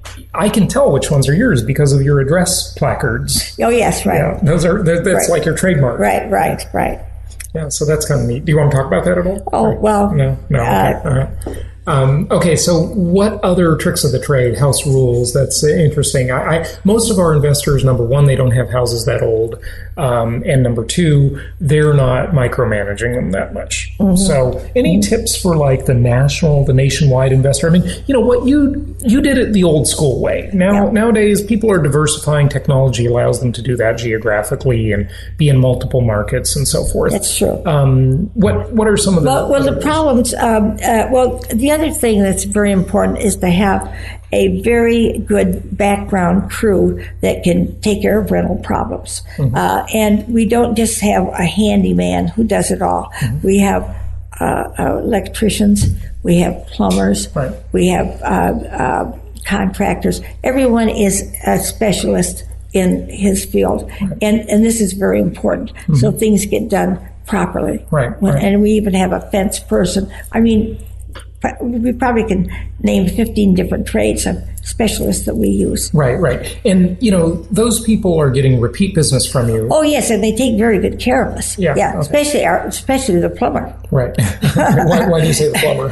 Speaker 4: I can tell which ones are yours because of your address placards.
Speaker 5: Oh yes, right.
Speaker 4: Yeah, those are that's right. like your trademark.
Speaker 5: Right. Right. Right.
Speaker 4: Yeah. So that's kind of neat. Do you want to talk about that at all?
Speaker 5: Oh
Speaker 4: or,
Speaker 5: well.
Speaker 4: No. No.
Speaker 5: Uh,
Speaker 4: okay. All right. Um, okay, so what other tricks of the trade, house rules, that's uh, interesting. I, I, most of our investors, number one, they don't have houses that old. Um, and number two, they're not micromanaging them that much. Mm-hmm. So any mm-hmm. tips for like the national, the nationwide investor? I mean, you know, what you you did it the old school way. Now, yeah. Nowadays, people are diversifying. Technology allows them to do that geographically and be in multiple markets and so forth.
Speaker 5: That's true.
Speaker 4: Um, what what are some of the...
Speaker 5: Well, well the problems... Um, uh, well, the other thing that's very important is to have a very good background crew that can take care of rental problems. Mm-hmm. Uh, and we don't just have a handyman who does it all. Mm-hmm. We have uh, uh, electricians, we have plumbers, right. we have uh, uh, contractors. Everyone is a specialist in his field. Right. And, and this is very important. Mm-hmm. So things get done properly.
Speaker 4: Right, right.
Speaker 5: And we even have a fence person. I mean, we probably can name fifteen different trades of specialists that we use.
Speaker 4: Right, right. And, you know, those people are getting repeat business from you.
Speaker 5: Oh, yes, and they take very good care of us.
Speaker 4: Yeah,
Speaker 5: yeah
Speaker 4: okay.
Speaker 5: especially our, especially the plumber.
Speaker 4: Right. why, why do you say the plumber?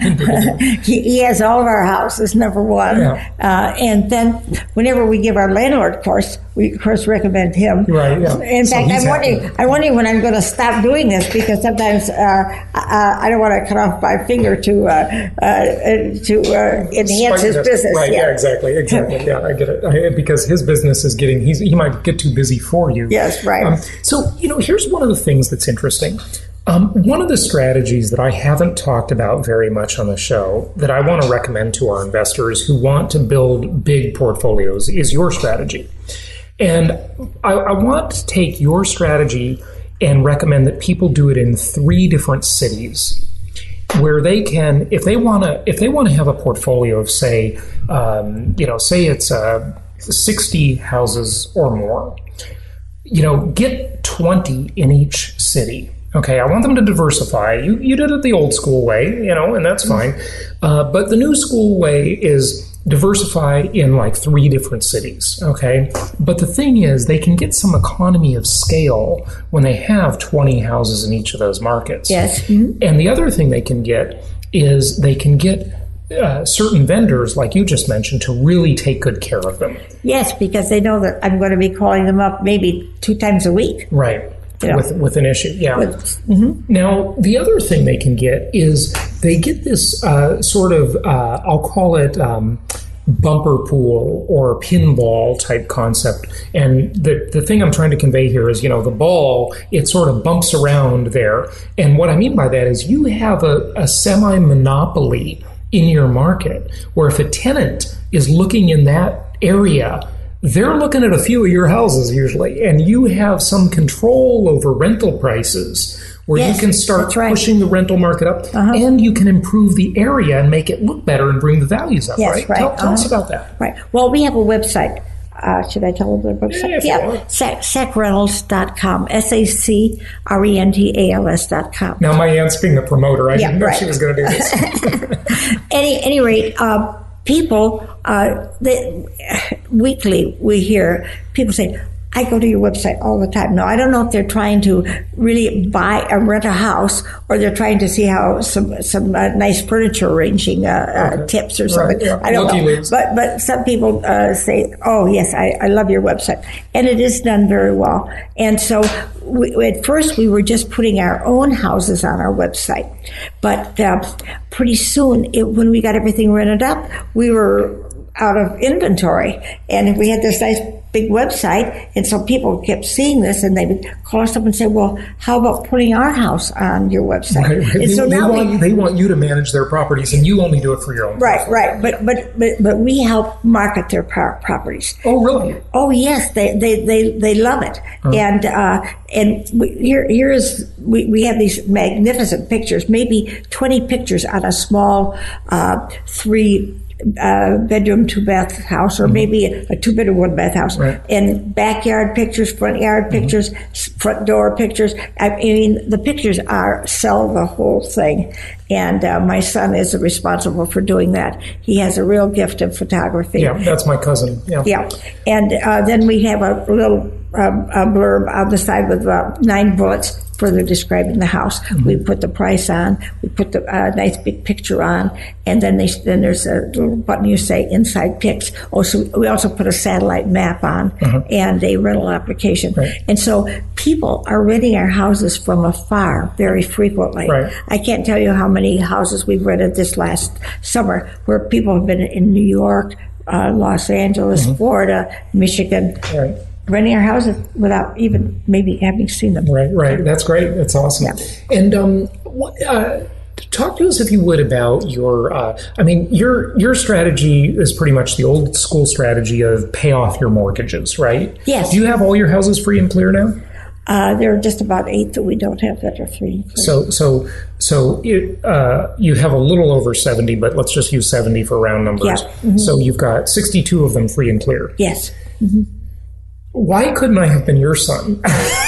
Speaker 5: he, he has all of our houses, number one. Yeah. Uh, and then whenever we give our landlord course, we, of course, recommend him.
Speaker 4: Right, yeah.
Speaker 5: In so fact, I'm wondering, I'm wondering when I'm going to stop doing this, because sometimes uh, uh, I don't want to cut off my finger to uh, uh, to uh, enhance his business.
Speaker 4: Right,
Speaker 5: yeah.
Speaker 4: yeah, exactly, exactly. Yeah, I get it. I, because his business is getting, he's, he might get too busy for you.
Speaker 5: Yes, right.
Speaker 4: Um, so, you know, here's one of the things that's interesting. Um, one of the strategies that I haven't talked about very much on the show that I want to recommend to our investors who want to build big portfolios is your strategy. And I, I want to take your strategy and recommend that people do it in three different cities where they can, if they want to, if they want to have a portfolio of, say, um, you know, say it's uh, sixty houses or more, you know, get twenty in each city. Okay, I want them to diversify. You you did it the old school way, you know, and that's fine. Uh, but the new school way is diversify in like three different cities, okay? But the thing is, they can get some economy of scale when they have twenty houses in each of those markets.
Speaker 5: Yes. Mm-hmm.
Speaker 4: And the other thing they can get is they can get uh, certain vendors, like you just mentioned, to really take good care of them.
Speaker 5: Yes, because they know that I'm going to be calling them up maybe two times a week.
Speaker 4: Right.
Speaker 5: Yeah.
Speaker 4: With with an issue, yeah.
Speaker 5: With, mm-hmm.
Speaker 4: Now, the other thing they can get is they get this uh, sort of, uh, I'll call it um, bumper pool or pinball type concept. And the, the thing I'm trying to convey here is, you know, the ball, it sort of bumps around there. And what I mean by that is you have a, a semi-monopoly in your market where if a tenant is looking in that area, they're looking at a few of your houses usually, and you have some control over rental prices where
Speaker 5: yes,
Speaker 4: you can start
Speaker 5: right.
Speaker 4: pushing the rental market up,
Speaker 5: uh-huh.
Speaker 4: and you can improve the area and make it look better and bring the values up,
Speaker 5: yes,
Speaker 4: right?
Speaker 5: right.
Speaker 4: Tell, tell
Speaker 5: uh-huh.
Speaker 4: us about that.
Speaker 5: Right. Well, we have a website. Uh, should I tell them the website?
Speaker 4: Yeah,
Speaker 5: yeah. Sac, sac rentals dot com. S A C R E N T A L S dot com.
Speaker 4: Now, my aunt's being the promoter. I
Speaker 5: yeah,
Speaker 4: didn't know
Speaker 5: right.
Speaker 4: she was going to do this.
Speaker 5: Any, any rate, uh, people, uh, they, weekly we hear people say, I go to your website all the time. No, I don't know if they're trying to really buy or rent a house, or they're trying to see how some some uh, nice furniture arranging uh, okay. uh, tips or something.
Speaker 4: Right, yeah.
Speaker 5: I don't
Speaker 4: Lucky
Speaker 5: know.
Speaker 4: leaves.
Speaker 5: But but some people uh, say, oh yes, I, I love your website, and it is done very well. And so we, at first we were just putting our own houses on our website, but uh, pretty soon it, when we got everything rented up, we were out of inventory, and we had this nice big website, and so people kept seeing this, and they would call us up and say, well, how about putting our house on your website?
Speaker 4: Right, right.
Speaker 5: And
Speaker 4: They,
Speaker 5: so
Speaker 4: they,
Speaker 5: now
Speaker 4: want,
Speaker 5: we,
Speaker 4: they want you to manage their properties, and you only do it for your own
Speaker 5: right,
Speaker 4: profit.
Speaker 5: right, but, but but but we help market their par- properties.
Speaker 4: Oh, really?
Speaker 5: Oh, yes, they they they, they love it, huh. and uh, and we, here here is we, we have these magnificent pictures, maybe twenty pictures on a small uh, three. Uh, bedroom, two bath house, or mm-hmm. maybe a, a two bedroom, one bath house,
Speaker 4: right.
Speaker 5: and backyard pictures, front yard mm-hmm. pictures, front door pictures. I mean, the pictures are sell the whole thing. And uh, my son is responsible for doing that. He has a real gift of photography.
Speaker 4: Yeah, that's my cousin. Yeah.
Speaker 5: Yeah. And uh, then we have a little um, a blurb on the side with uh, nine bullets further describing the house. Mm-hmm. We put the price on, we put the uh, nice big picture on, and then they, then there's a little button you say inside pics. Also, we also put a satellite map on uh-huh. and a rental application. Right. And so people are renting our houses from afar very frequently. Right. I can't tell you how many houses we've rented this last summer where people have been in New York, uh, Los Angeles, mm-hmm. Florida, Michigan. Right. Renting our houses without even maybe having seen them.
Speaker 4: Right, right. That's great. That's awesome. Yeah. And um, uh, talk to us, if you would, about your. Uh, I mean, your your strategy is pretty much the old school strategy of pay off your mortgages, right?
Speaker 5: Yes.
Speaker 4: Do you have all your houses free and clear now?
Speaker 5: Uh, there are just about eight that we don't have that are free and clear.
Speaker 4: So, so, so it, uh, you have a little over seventy, but let's just use seventy for round numbers.
Speaker 5: Yeah. Mm-hmm.
Speaker 4: So you've got sixty-two of them free and clear.
Speaker 5: Yes. Mm-hmm.
Speaker 4: Why couldn't I have been your son?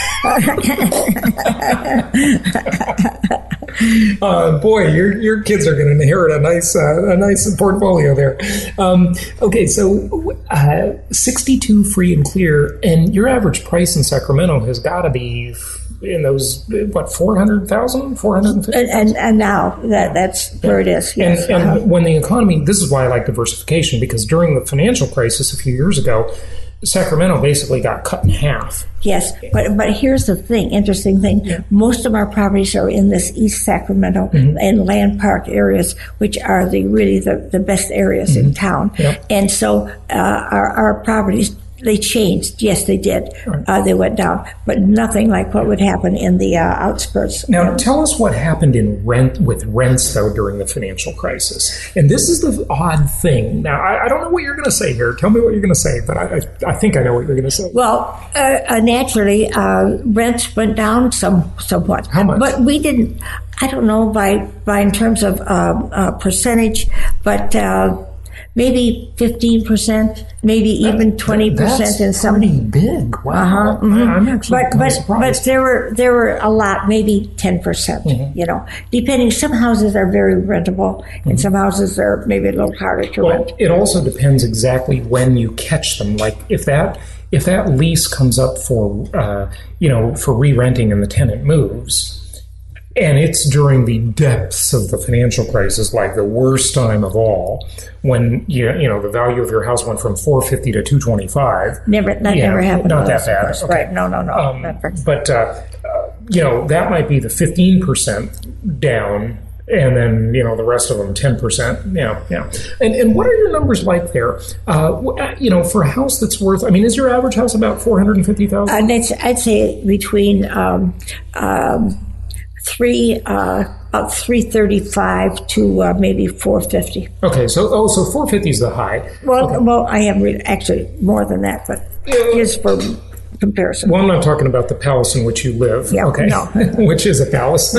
Speaker 4: uh, boy, your your kids are going to inherit a nice uh, a nice portfolio there. Um, okay, so uh, sixty-two free and clear, and your average price in Sacramento has got to be in those what four hundred thousand, four hundred fifty.
Speaker 5: And, and and now that that's where it is. Yes.
Speaker 4: And, and uh-huh. when the economy, this is why I like diversification, because during the financial crisis a few years ago, Sacramento basically got cut in half.
Speaker 5: Yes, but but here's the thing, interesting thing. Yeah. Most of our properties are in this East Sacramento mm-hmm. and Land Park areas, which are the really the, the best areas mm-hmm. in town. Yep. And so uh, our, our properties, they changed. Yes, they did. Right. Uh, they went down, but nothing like what would happen in the uh, outskirts.
Speaker 4: Now, tell us what happened in rent with rents, though, during the financial crisis. And this is the odd thing. Now, I, I don't know what you're going to say here. Tell me what you're going to say, but I, I, I think I know what you're going to say.
Speaker 5: Well, uh, uh, naturally, uh, rents went down some somewhat.
Speaker 4: How much?
Speaker 5: But we didn't. I don't know by by in terms of uh, uh, percentage, but. Uh, Maybe fifteen percent, maybe even twenty percent in some.
Speaker 4: Pretty big. Wow.
Speaker 5: Uh-huh, mm-hmm.
Speaker 4: I'm actually
Speaker 5: but, but, surprised. But there were there were a lot, maybe ten percent. Mm-hmm. You know, depending. Some houses are very rentable, mm-hmm. and some houses are maybe a little harder to
Speaker 4: well,
Speaker 5: rent.
Speaker 4: It also depends exactly when you catch them. Like if that if that lease comes up for uh, you know for re-renting and the tenant moves. And it's during the depths of the financial crisis, like the worst time of all, when you you know the value of your house went from four fifty to two twenty five.
Speaker 5: Never, that yeah, never happened.
Speaker 4: Not that bad,
Speaker 5: okay. Right? No, no, no. Um,
Speaker 4: but uh, uh, you know that might be the fifteen percent down, and then you know the rest of them ten percent. Yeah, yeah. And and what are your numbers like there? Uh, you know, for a house that's worth. I mean, is your average house about four hundred and fifty thousand?
Speaker 5: Uh, I'd say between. Um, um, Three, uh, about three thirty-five to uh, maybe four fifty.
Speaker 4: Okay, so oh, so four fifty is the high.
Speaker 5: Well,
Speaker 4: okay.
Speaker 5: well, I have re- actually more than that, but here's for comparison.
Speaker 4: Well, I'm not talking about the palace in which you live.
Speaker 5: Yeah,
Speaker 4: okay,
Speaker 5: no.
Speaker 4: Which is a palace.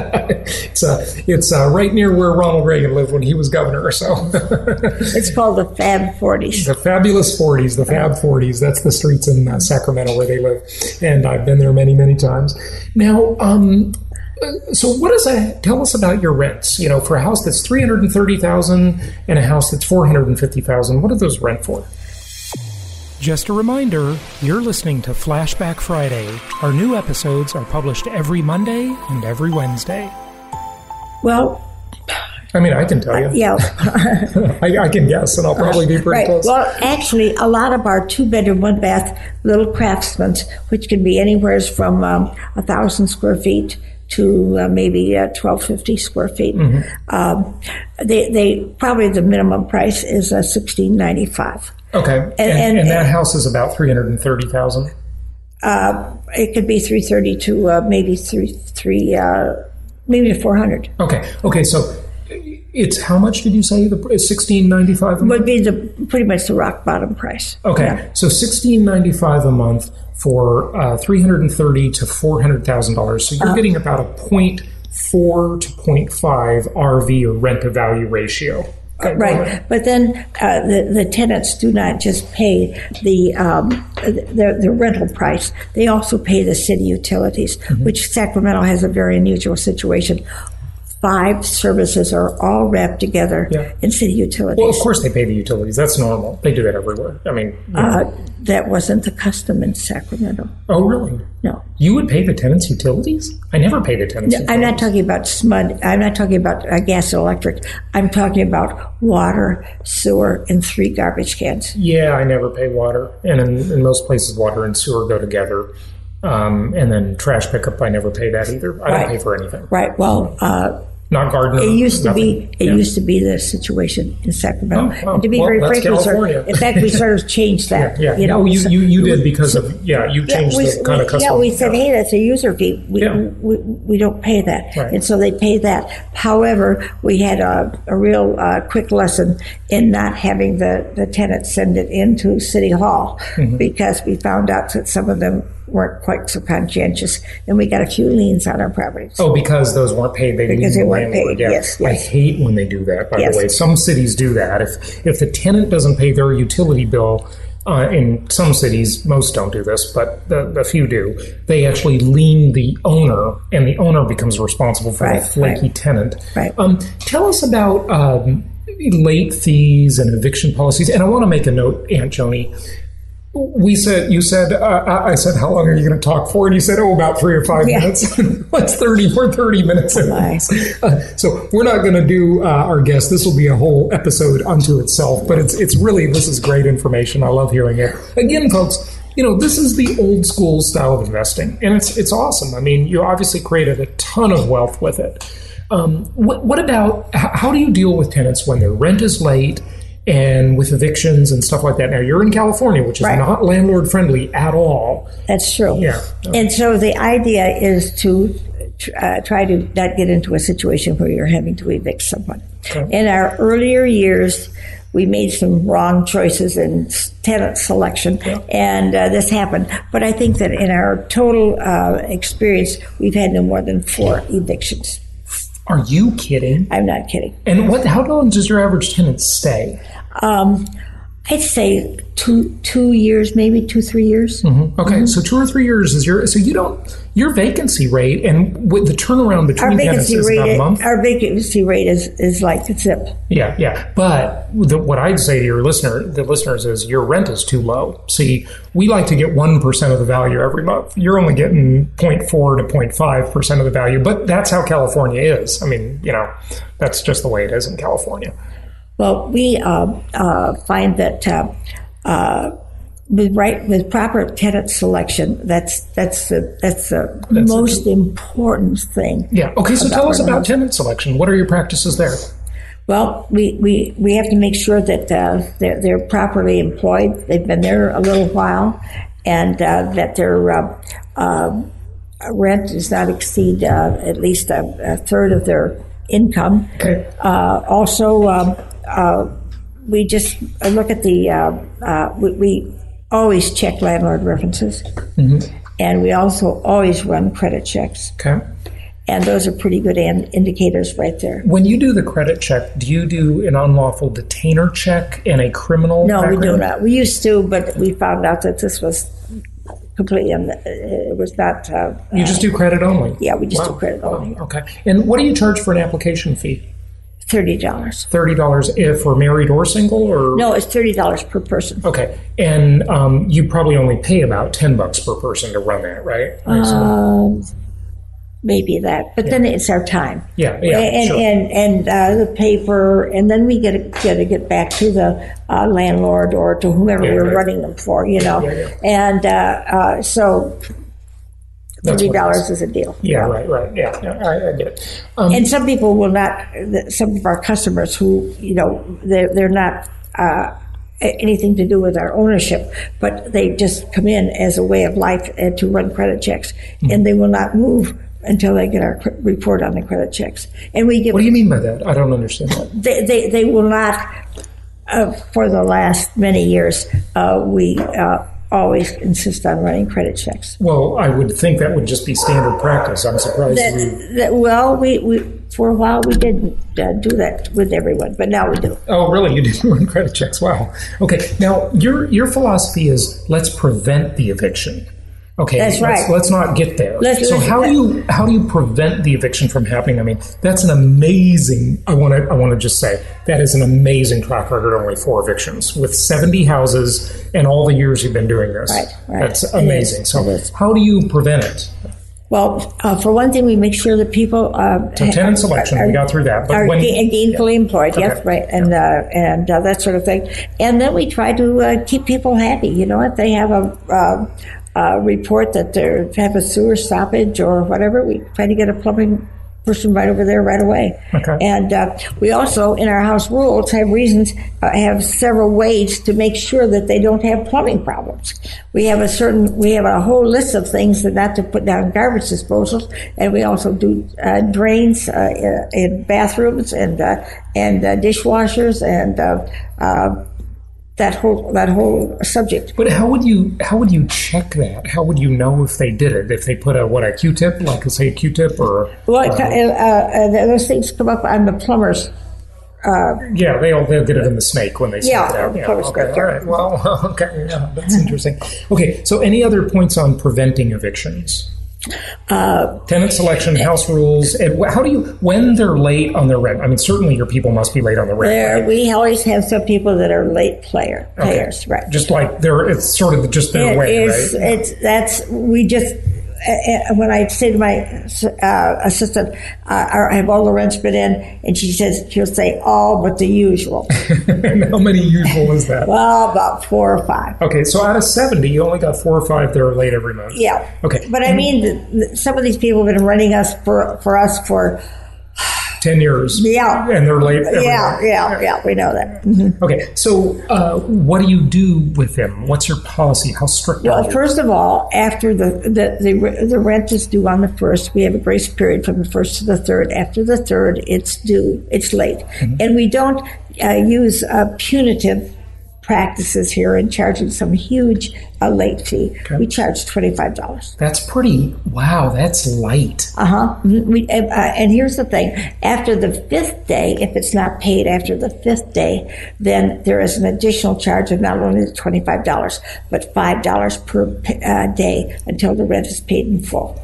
Speaker 4: it's uh, it's uh, right near where Ronald Reagan lived when he was governor. So
Speaker 5: it's called the Fab forties.
Speaker 4: The fabulous forties, the Fab forties. That's the streets in uh, Sacramento where they live, and I've been there many, many times. Now. Um, So what does that tell us about your rents? You know, for a house that's three hundred thirty thousand dollars and a house that's four hundred fifty thousand dollars, what do those rent for?
Speaker 6: Just a reminder, you're listening to Flashback Friday. Our new episodes are published every Monday and every Wednesday.
Speaker 5: Well,
Speaker 4: I mean, I can tell you.
Speaker 5: Uh, yeah.
Speaker 4: I, I can guess, and I'll probably be pretty
Speaker 5: right.
Speaker 4: close.
Speaker 5: Well, actually, a lot of our two-bedroom, one-bath little craftsmen, which can be anywhere from um, one thousand square feet to uh, maybe uh, twelve fifty square feet. Mm-hmm. Um, they, they probably the minimum price is uh, sixteen ninety five.
Speaker 4: Okay, and, and, and, and that house is about three hundred and thirty thousand.
Speaker 5: Uh, it could be three thirty to uh, maybe three three uh, maybe to four hundred.
Speaker 4: Okay, okay, so it's how much did you say? The sixteen ninety five
Speaker 5: would be the pretty much the rock bottom price.
Speaker 4: Okay, yeah. So sixteen ninety five a month for uh, three hundred and thirty to four hundred thousand dollars. So you're uh, getting about a point four to point five R V or rent to value ratio. Okay,
Speaker 5: right, but then uh, the the tenants do not just pay the um, the, the rental price; they also pay the city utilities, mm-hmm. which Sacramento has a very unusual situation. five services are all wrapped together
Speaker 4: Yeah.
Speaker 5: in city utilities.
Speaker 4: Well, of course they pay the utilities. That's normal. They do that everywhere. I mean, you know.
Speaker 5: Uh, that wasn't the custom in Sacramento.
Speaker 4: Oh, really?
Speaker 5: No.
Speaker 4: You would pay the tenants' utilities? I never pay the tenants'
Speaker 5: No,
Speaker 4: utilities.
Speaker 5: I'm not talking about S M U D. I'm not talking about uh, gas and electric. I'm talking about water, sewer, and three garbage cans.
Speaker 4: Yeah, I never pay water. And in, in most places, water and sewer go together. Um, and then trash pickup, I never pay that either. I
Speaker 5: Right.
Speaker 4: don't pay for anything.
Speaker 5: Right. Well, uh,
Speaker 4: Not gardener.
Speaker 5: it used to
Speaker 4: nothing.
Speaker 5: be. It
Speaker 4: Yeah.
Speaker 5: used to be the situation in Sacramento.
Speaker 4: Oh, oh.
Speaker 5: And to be
Speaker 4: Well,
Speaker 5: very
Speaker 4: that's
Speaker 5: frank, we sort
Speaker 4: California.
Speaker 5: of, in fact, we sort of changed that.
Speaker 4: Yeah, yeah.
Speaker 5: You know,
Speaker 4: no, you,
Speaker 5: so-
Speaker 4: you, you did because of, yeah, you
Speaker 5: Yeah,
Speaker 4: changed
Speaker 5: we,
Speaker 4: the kind
Speaker 5: we-
Speaker 4: of custom.
Speaker 5: yeah, we said,
Speaker 4: yeah.
Speaker 5: hey, that's a user fee. We,
Speaker 4: Yeah.
Speaker 5: we, we don't pay that.
Speaker 4: Right.
Speaker 5: And so they pay that. However, we had a, a real uh, quick lesson in not having the, the tenants send it into City Hall
Speaker 4: Mm-hmm.
Speaker 5: because we found out that some of them weren't quite so conscientious, and we got a few liens on our properties.
Speaker 4: Oh, because those weren't paid. They
Speaker 5: Because
Speaker 4: leave
Speaker 5: they
Speaker 4: the
Speaker 5: weren't
Speaker 4: landlord,
Speaker 5: paid,
Speaker 4: yeah.
Speaker 5: yes,
Speaker 4: I
Speaker 5: yes.
Speaker 4: hate when they do that, by
Speaker 5: Yes.
Speaker 4: the way. Some cities do that. If if the tenant doesn't pay their utility bill, uh, in some cities, most don't do this, but the, the few do, they actually lien the owner, and the owner becomes responsible for
Speaker 5: Right,
Speaker 4: the flaky
Speaker 5: right.
Speaker 4: tenant.
Speaker 5: Right.
Speaker 4: Um, tell us about um, late fees and eviction policies. And I want to make a note, Aunt Joni. We said, you said, uh, I said, how long are you going to talk for? And you said, oh, about three or five
Speaker 5: Yeah.
Speaker 4: minutes. What's thirty? We're thirty minutes in.
Speaker 5: my.
Speaker 4: Uh, so we're not going to do uh, our guest. This will be a whole episode unto itself. But it's it's really, this is great information. I love hearing it. Again, folks, you know, this is the old school style of investing, and it's it's awesome. I mean, you obviously created a ton of wealth with it. Um, what, what about h- how do you deal with tenants when their rent is late? And with evictions and stuff like that. Now, you're in California, which is
Speaker 5: Right.
Speaker 4: not landlord friendly at all.
Speaker 5: That's true.
Speaker 4: Yeah.
Speaker 5: And so the idea is to uh, try to not get into a situation where you're having to evict someone.
Speaker 4: Okay.
Speaker 5: In our earlier years, we made some wrong choices in s- tenant selection,
Speaker 4: Yeah.
Speaker 5: and uh, this happened. But I think that in our total uh, experience, we've had no more than four evictions.
Speaker 4: Are you kidding?
Speaker 5: I'm not kidding.
Speaker 4: And what? How long does your average tenant stay?
Speaker 5: Um, I'd say two two years, maybe two three years.
Speaker 4: Mm-hmm. Okay, so two or three years is your. So you don't your vacancy rate and with the turnaround
Speaker 5: Our
Speaker 4: between tenants
Speaker 5: vacancy
Speaker 4: is
Speaker 5: rate,
Speaker 4: about a month.
Speaker 5: our vacancy rate is is like a zip.
Speaker 4: Yeah, yeah. But the, what I'd say to your listener, the listeners, is your rent is too low. See, we like to get one percent of the value every month. You're only getting zero point four to zero point five percent of the value, but that's how California is. I mean, you know, that's just the way it is in California.
Speaker 5: Well, we uh, uh, find that uh, uh, with right with proper tenant selection, that's that's the that's the
Speaker 4: That's
Speaker 5: most important thing.
Speaker 4: Yeah. Okay. So tell us
Speaker 5: our
Speaker 4: about
Speaker 5: house.
Speaker 4: tenant selection. What are your practices there?
Speaker 5: Well, we, we, we have to make sure that uh, they're, they're properly employed. They've been there a little while, and uh, that their uh, uh, rent does not exceed uh, at least a, a third of their income.
Speaker 4: Okay.
Speaker 5: Uh, also, um, uh, we just look at the, uh, uh, we, we always check landlord references,
Speaker 4: Mm-hmm.
Speaker 5: and we also always run credit checks.
Speaker 4: Okay.
Speaker 5: And those are pretty good an- indicators right there.
Speaker 4: When you do the credit check, do you do an unlawful detainer check and a criminal?
Speaker 5: No, we do
Speaker 4: background?
Speaker 5: not. We used to, but we found out that this was completely, un- it was not. Uh,
Speaker 4: You just do credit only?
Speaker 5: Yeah, we just do credit only.
Speaker 4: Wow, okay. And what do you charge for an application fee?
Speaker 5: thirty dollars.
Speaker 4: thirty dollars if for married or single? Or
Speaker 5: No, it's thirty dollars per person.
Speaker 4: Okay. And um, you probably only pay about ten bucks per person to run that, right?
Speaker 5: Um, maybe that, but then it's our time.
Speaker 4: Yeah, yeah,
Speaker 5: and
Speaker 4: sure.
Speaker 5: and and uh, the paper, and then we get to, get to get back to the uh, landlord or to whomever
Speaker 4: Yeah,
Speaker 5: we're
Speaker 4: right.
Speaker 5: running them for, you know.
Speaker 4: Yeah, yeah.
Speaker 5: And uh, uh, so
Speaker 4: That's
Speaker 5: thirty
Speaker 4: what it
Speaker 5: dollars
Speaker 4: is.
Speaker 5: is a deal.
Speaker 4: Yeah, right, right. Yeah, yeah I, I get it. Um,
Speaker 5: And some people will not. Some of our customers who, you know, they're they're not uh, anything to do with our ownership, but they just come in as a way of life and to run credit checks,
Speaker 4: Mm-hmm.
Speaker 5: and they will not move until they get our cr- report on the credit checks. And we give.
Speaker 4: what do you mean by that? I don't understand that.
Speaker 5: They they, they will not. Uh, for the last many years, uh, we uh, always insist on running credit checks.
Speaker 4: Well, I would think that would just be standard practice. I'm surprised.
Speaker 5: That,
Speaker 4: we,
Speaker 5: that, well, we, we for a while we didn't uh, do that with everyone, but now we do.
Speaker 4: Oh, really? You didn't run credit checks? Wow. Okay. Now, your your philosophy is let's prevent the eviction. Okay,
Speaker 5: that's
Speaker 4: let's,
Speaker 5: right.
Speaker 4: Let's not get there.
Speaker 5: Let's,
Speaker 4: so
Speaker 5: let's,
Speaker 4: how do you how do you prevent the eviction from happening? I mean, that's an amazing. I want to I want to just say that is an amazing track record. Only four evictions with seventy houses and all the years you've been doing this.
Speaker 5: Right, right.
Speaker 4: That's amazing.
Speaker 5: It
Speaker 4: So
Speaker 5: is.
Speaker 4: how do you prevent it?
Speaker 5: Well, uh, for one thing, we make sure that people uh,
Speaker 4: So tenant selection,
Speaker 5: are,
Speaker 4: we got through that. But
Speaker 5: are
Speaker 4: when,
Speaker 5: ga- gainfully
Speaker 4: yeah.
Speaker 5: employed,
Speaker 4: Okay.
Speaker 5: yes, right, and uh, and uh, that sort of thing. And then we try to uh, keep people happy. You know, if they have a uh, uh, report that they have a sewer stoppage or whatever, we try to get a plumbing person right over there right away.
Speaker 4: Okay.
Speaker 5: And uh, we also, in our house rules, have reasons, uh, have several ways to make sure that they don't have plumbing problems. We have a certain, we have a whole list of things that not to put down garbage disposals, and we also do uh, drains uh, in bathrooms and uh, and uh, dishwashers and uh, uh, that whole that whole subject.
Speaker 4: But how would you how would you check that? How would you know if they did it? If they put a what a Q-tip, like a say Q-tip or
Speaker 5: Well,
Speaker 4: uh,
Speaker 5: uh, uh, those things come up on the plumbers. Uh,
Speaker 4: yeah, they'll they'll get it in the snake when they stick
Speaker 5: Yeah,
Speaker 4: it out.
Speaker 5: the
Speaker 4: Yeah,
Speaker 5: plumber's
Speaker 4: okay,
Speaker 5: got
Speaker 4: all right. Well, okay, yeah, that's interesting. Okay, so any other points on preventing evictions?
Speaker 5: uh,
Speaker 4: Tenant selection, house rules, and wh- how do you when they're late on their rent? I mean, certainly your people must be late on the rent.
Speaker 5: there,
Speaker 4: right?
Speaker 5: we always have some people that are late player
Speaker 4: Okay.
Speaker 5: players, right?
Speaker 4: Just like they're it's sort of just their
Speaker 5: It
Speaker 4: way,
Speaker 5: is,
Speaker 4: right?
Speaker 5: it's, that's, we just, uh, uh, when I say to my uh, assistant, uh, are- have all the rents been in? And she says, she'll say all but the usual.
Speaker 4: And how many usual is that?
Speaker 5: Well, about four or five.
Speaker 4: Okay, so out of seventy, you only got four or five that are late every month.
Speaker 5: Yeah.
Speaker 4: Okay.
Speaker 5: But I mean, the, the, some of these people have been renting us for, for us for,
Speaker 4: Ten years.
Speaker 5: Yeah.
Speaker 4: And they're late every
Speaker 5: yeah,
Speaker 4: month.
Speaker 5: yeah, yeah, we know that. Mhm.
Speaker 4: Okay, so uh, what do you do with them? What's your policy? How strict are
Speaker 5: Well,
Speaker 4: you?
Speaker 5: first of all, after the, the, the, the rent is due on the first, we have a grace period from the first to the third. After the third, it's due, it's late.
Speaker 4: Mm-hmm.
Speaker 5: And we don't uh, use uh, punitive practices here in charging some huge uh, late fee.
Speaker 4: Okay.
Speaker 5: We charge twenty-five dollars.
Speaker 4: That's pretty, wow, that's light.
Speaker 5: Uh-huh. We, uh, and here's the thing. After the fifth day, if it's not paid after the fifth day, then there is an additional charge of not only the twenty-five dollars, but five dollars per uh, day until the rent is paid in full.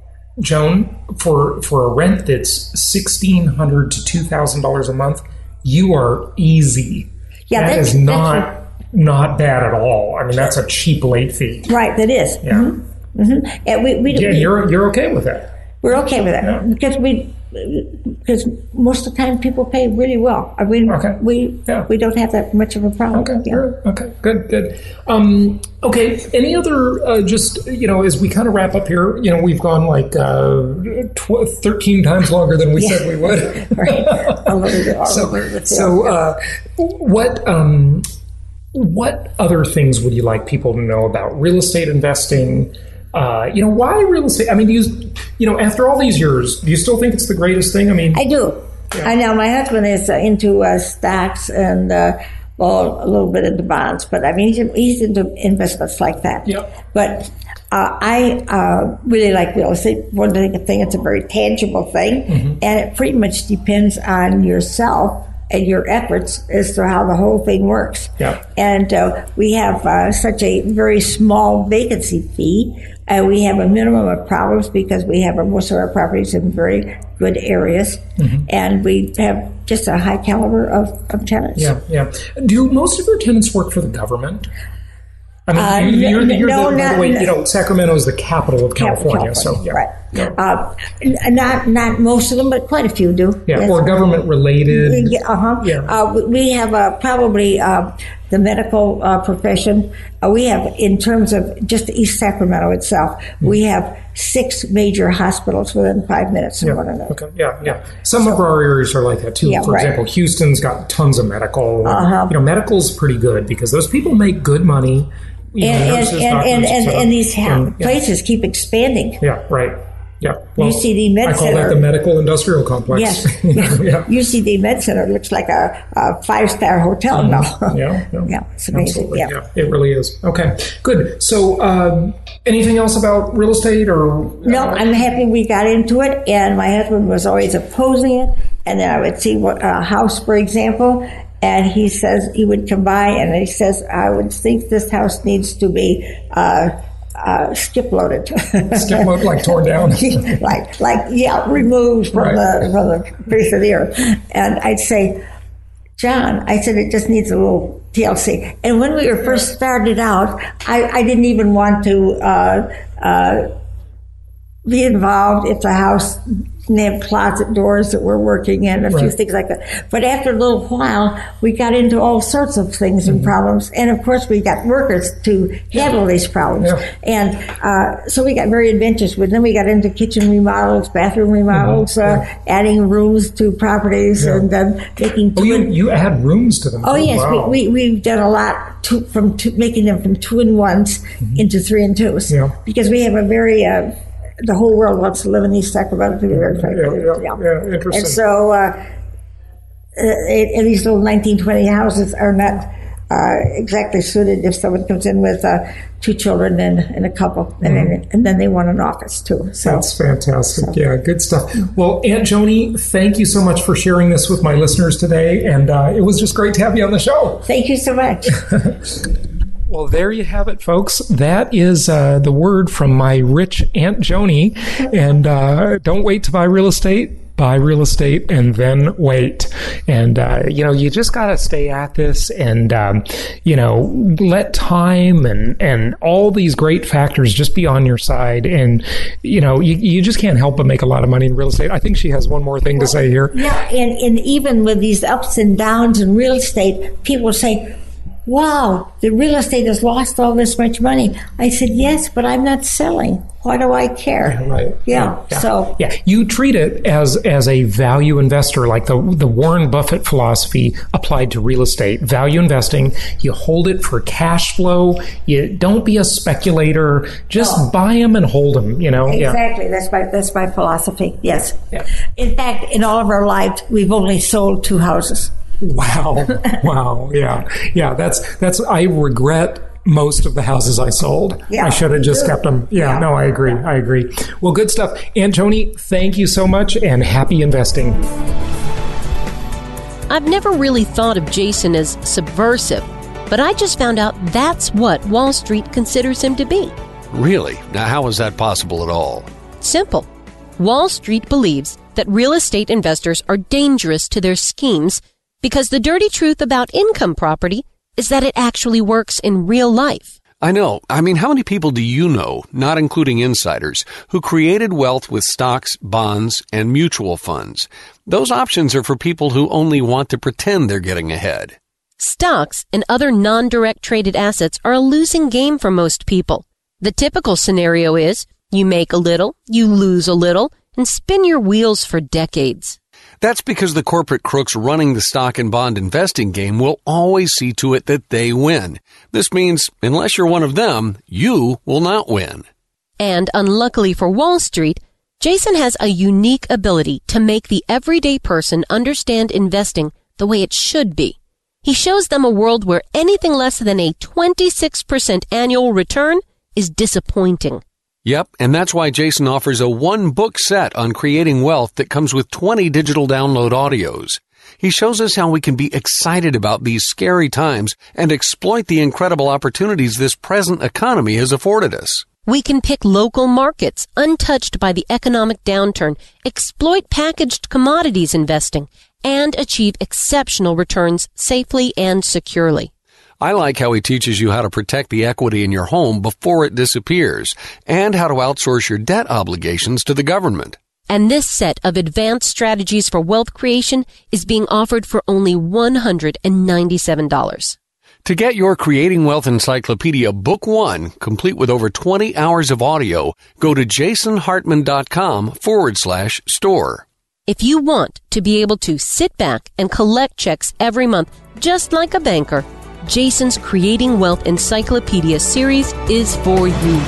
Speaker 4: Joan, for, for a rent that's sixteen hundred dollars to two thousand dollars a month, you are easy.
Speaker 5: Yeah,
Speaker 4: that
Speaker 5: that's-
Speaker 4: is
Speaker 5: that's
Speaker 4: not not bad at all. I mean, that's a cheap late fee.
Speaker 5: Right, that is.
Speaker 4: Yeah.
Speaker 5: Mm-hmm. Mm-hmm. And we, we,
Speaker 4: Yeah,
Speaker 5: we,
Speaker 4: you're you're okay with that.
Speaker 5: we're okay with that
Speaker 4: Yeah.
Speaker 5: because we because most of the time people pay really well. I mean,
Speaker 4: Okay.
Speaker 5: we
Speaker 4: Yeah.
Speaker 5: we don't have that much of a problem.
Speaker 4: Okay,
Speaker 5: Yeah.
Speaker 4: good. Okay, good, good. Um, okay, any other, uh, just, you know, as we kind of wrap up here, you know, we've gone like uh, tw- thirteen times longer than we
Speaker 5: Yeah.
Speaker 4: said we would.
Speaker 5: Right. All over the, all
Speaker 4: so,
Speaker 5: over the field.
Speaker 4: so uh, what, um, what other things would you like people to know about real estate investing? Uh, you know, why real estate? I mean, do you, you know, after all these years, do you still think it's the greatest thing? I mean,
Speaker 5: I do. I know my husband is uh, into uh, stocks and uh, well, a little bit into bonds, but I mean he's, he's into investments like that.
Speaker 4: Yep.
Speaker 5: But uh, I uh, really like real estate. One thing, thing, it's a very tangible thing,
Speaker 4: Mm-hmm.
Speaker 5: and it pretty much depends on yourself and your efforts as to how the whole thing works.
Speaker 4: Yeah.
Speaker 5: And uh, we have uh, such a very small vacancy fee. Uh, we have a minimum of problems because we have most of our properties in very good areas,
Speaker 4: Mm-hmm.
Speaker 5: and we have just a high caliber of, of tenants.
Speaker 4: yeah, yeah. Do most of your tenants work for the government? I mean,
Speaker 5: Uh,
Speaker 4: you, you're,
Speaker 5: no,
Speaker 4: you're
Speaker 5: no,
Speaker 4: the, by
Speaker 5: not-
Speaker 4: the way,
Speaker 5: no.
Speaker 4: you know, Sacramento is the capital of California, so yeah.
Speaker 5: right.
Speaker 4: Yeah.
Speaker 5: Uh, n- not not most of them, but quite a few do.
Speaker 4: Yeah,
Speaker 5: Yes.
Speaker 4: or government related.
Speaker 5: Yeah, uh-huh.
Speaker 4: Yeah.
Speaker 5: Uh, we- we have uh, probably uh, the medical uh, profession. Uh, we have, in terms of just East Sacramento itself,
Speaker 4: Mm-hmm.
Speaker 5: we have six major hospitals within five minutes of
Speaker 4: Yeah.
Speaker 5: one another.
Speaker 4: Okay. Yeah. Yeah. Some of our areas are like that too.
Speaker 5: Yeah,
Speaker 4: For
Speaker 5: right.
Speaker 4: example, Houston's got tons of medical.
Speaker 5: Uh-huh.
Speaker 4: You know, medical's pretty good because those people make good money. You know,
Speaker 5: And, and,
Speaker 4: nurses,
Speaker 5: and, and,
Speaker 4: doctors,
Speaker 5: and,
Speaker 4: so-
Speaker 5: and these ha-
Speaker 4: and- yeah.
Speaker 5: places keep expanding.
Speaker 4: Yeah. Right. Yeah.
Speaker 5: U C D Med
Speaker 4: I call
Speaker 5: Center-
Speaker 4: that the medical industrial complex.
Speaker 5: Yes.
Speaker 4: yeah.
Speaker 5: U C D Med Center looks like a, a five-star hotel now.
Speaker 4: Yeah, yeah,
Speaker 5: Yeah, it's amazing.
Speaker 4: Absolutely.
Speaker 5: Yeah.
Speaker 4: it really is. Okay, good. So, um, anything else about real estate or?
Speaker 5: No, I'm happy we got into it, and my husband was always opposing it. And then I would see what a house, for example, and he says he would come by and he says, I would think this house needs to be uh, uh, skip loaded.
Speaker 4: Skip loaded, like torn down?
Speaker 5: like, like, yeah, removed from, right. the, from the face of the earth. And I'd say, John, I said, it just needs a little T L C. And when we were first started out, I, I didn't even want to uh, uh, be involved if the house didn't have closet doors that we're working in, a right. few things like that. But after a little while, we got into all sorts of things and mm-hmm. problems. And of course, we got workers to handle these problems. Yeah. And uh, so we got very adventurous with them. We got into kitchen remodels, bathroom remodels, mm-hmm. uh, yeah. adding rooms to properties, yeah. and then making...
Speaker 4: Oh, you, you add rooms to them?
Speaker 5: Oh, yes.
Speaker 4: Wow.
Speaker 5: We, we, we've done a lot to, from two, making them from two and ones mm-hmm. into three and twos. Yeah. Because we have a very... Uh, the whole world wants to live in East Sacramento to be very frank.
Speaker 4: Yeah, yeah, yeah. yeah, interesting.
Speaker 5: And so uh, uh, these little nineteen twenty houses are not uh, exactly suited if someone comes in with uh, two children and, and a couple, mm-hmm. and, then, and then they want an office too. So
Speaker 4: that's fantastic. So. Yeah, good stuff. Well, Aunt Joni, thank you so much for sharing this with my listeners today, and uh, it was just great to have you on the show.
Speaker 5: Thank you so much.
Speaker 4: Well, there you have it, folks. That is uh, the word from my rich Aunt Joni. And uh, don't wait to buy real estate. Buy real estate and then wait. And, uh, you know, you just got to stay at this and, um, you know, let time and, and all these great factors just be on your side. And, you know, you, you just can't help but make a lot of money in real estate. I think she has one more thing to say here.
Speaker 5: Yeah, and, and even with these ups and downs in real estate, people say, wow, the real estate has lost all this much money. I said, yes, but I'm not selling. Why do I care?
Speaker 4: Yeah, right.
Speaker 5: Yeah,
Speaker 4: yeah.
Speaker 5: So
Speaker 4: yeah, you treat it as as a value investor, like the the Warren Buffett philosophy applied to real estate. Value investing, you hold it for cash flow. You don't be a speculator. Just no. buy them and hold them. You know,
Speaker 5: exactly.
Speaker 4: Yeah.
Speaker 5: That's my that's my philosophy. Yes.
Speaker 4: Yeah.
Speaker 5: In fact, in all of our lives, we've only sold two houses.
Speaker 4: Wow. Wow. Yeah. Yeah. That's, that's, I regret most of the houses I sold.
Speaker 5: Yeah.
Speaker 4: I should have just kept them. Yeah, yeah. No, I agree. I agree. Well, good stuff. Aunt Joni, thank you so much and happy investing.
Speaker 7: I've never really thought of Jason as subversive, but I just found out that's what Wall Street considers him to be.
Speaker 8: Really? Now, how is that possible at all?
Speaker 7: Simple. Wall Street believes that real estate investors are dangerous to their schemes because the dirty truth about income property is that it actually works in real life.
Speaker 8: I know. I mean, how many people do you know, not including insiders, who created wealth with stocks, bonds, and mutual funds? Those options are for people who only want to pretend they're getting ahead.
Speaker 7: Stocks and other non-direct traded assets are a losing game for most people. The typical scenario is you make a little, you lose a little, and spin your wheels for decades.
Speaker 8: That's because the corporate crooks running the stock and bond investing game will always see to it that they win. This means, unless you're one of them, you will not win.
Speaker 7: And unluckily for Wall Street, Jason has a unique ability to make the everyday person understand investing the way it should be. He shows them a world where anything less than a twenty-six percent annual return is disappointing.
Speaker 8: Yep, and that's why Jason offers a one-book set on creating wealth that comes with twenty digital download audios. He shows us how we can be excited about these scary times and exploit the incredible opportunities this present economy has afforded us.
Speaker 7: We can pick local markets untouched by the economic downturn, exploit packaged commodities investing, and achieve exceptional returns safely and securely.
Speaker 8: I like how he teaches you how to protect the equity in your home before it disappears and how to outsource your debt obligations to the government.
Speaker 7: And this set of advanced strategies for wealth creation is being offered for only one hundred ninety-seven dollars.
Speaker 8: To get your Creating Wealth Encyclopedia Book One, complete with over twenty hours of audio, go to jasonhartman.com forward slash store.
Speaker 7: If you want to be able to sit back and collect checks every month, just like a banker, Jason's Creating Wealth Encyclopedia series is for you.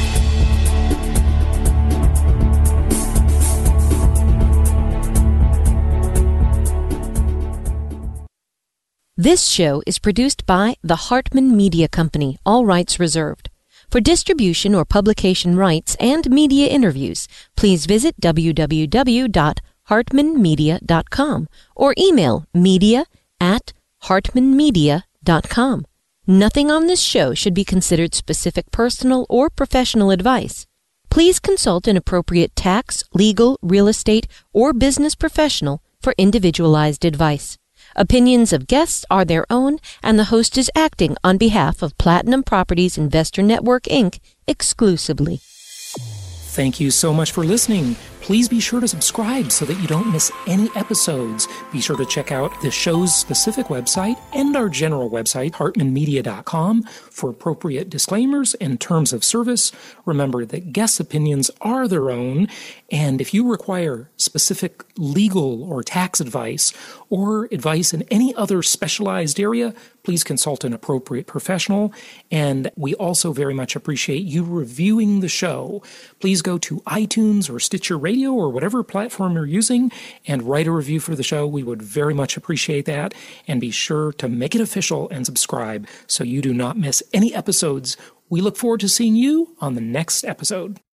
Speaker 7: This show is produced by the Hartman Media Company, all rights reserved. For distribution or publication rights and media interviews, please visit w w w dot hartman media dot com or email media at hartman media dot com. Nothing on this show should be considered specific personal or professional advice. Please consult an appropriate tax, legal, real estate, or business professional for individualized advice. Opinions of guests are their own, and the host is acting on behalf of Platinum Properties Investor Network, Incorporated exclusively.
Speaker 6: Thank you so much for listening. Please be sure to subscribe so that you don't miss any episodes. Be sure to check out the show's specific website and our general website, hartman media dot com, for appropriate disclaimers and terms of service. Remember that guests' opinions are their own, and if you require specific legal or tax advice or advice in any other specialized area, please consult an appropriate professional. And we also very much appreciate you reviewing the show. Please go to iTunes or Stitcher Radio or whatever platform you're using and write a review for the show. We would very much appreciate that. And be sure to make it official and subscribe so you do not miss any episodes. We look forward to seeing you on the next episode.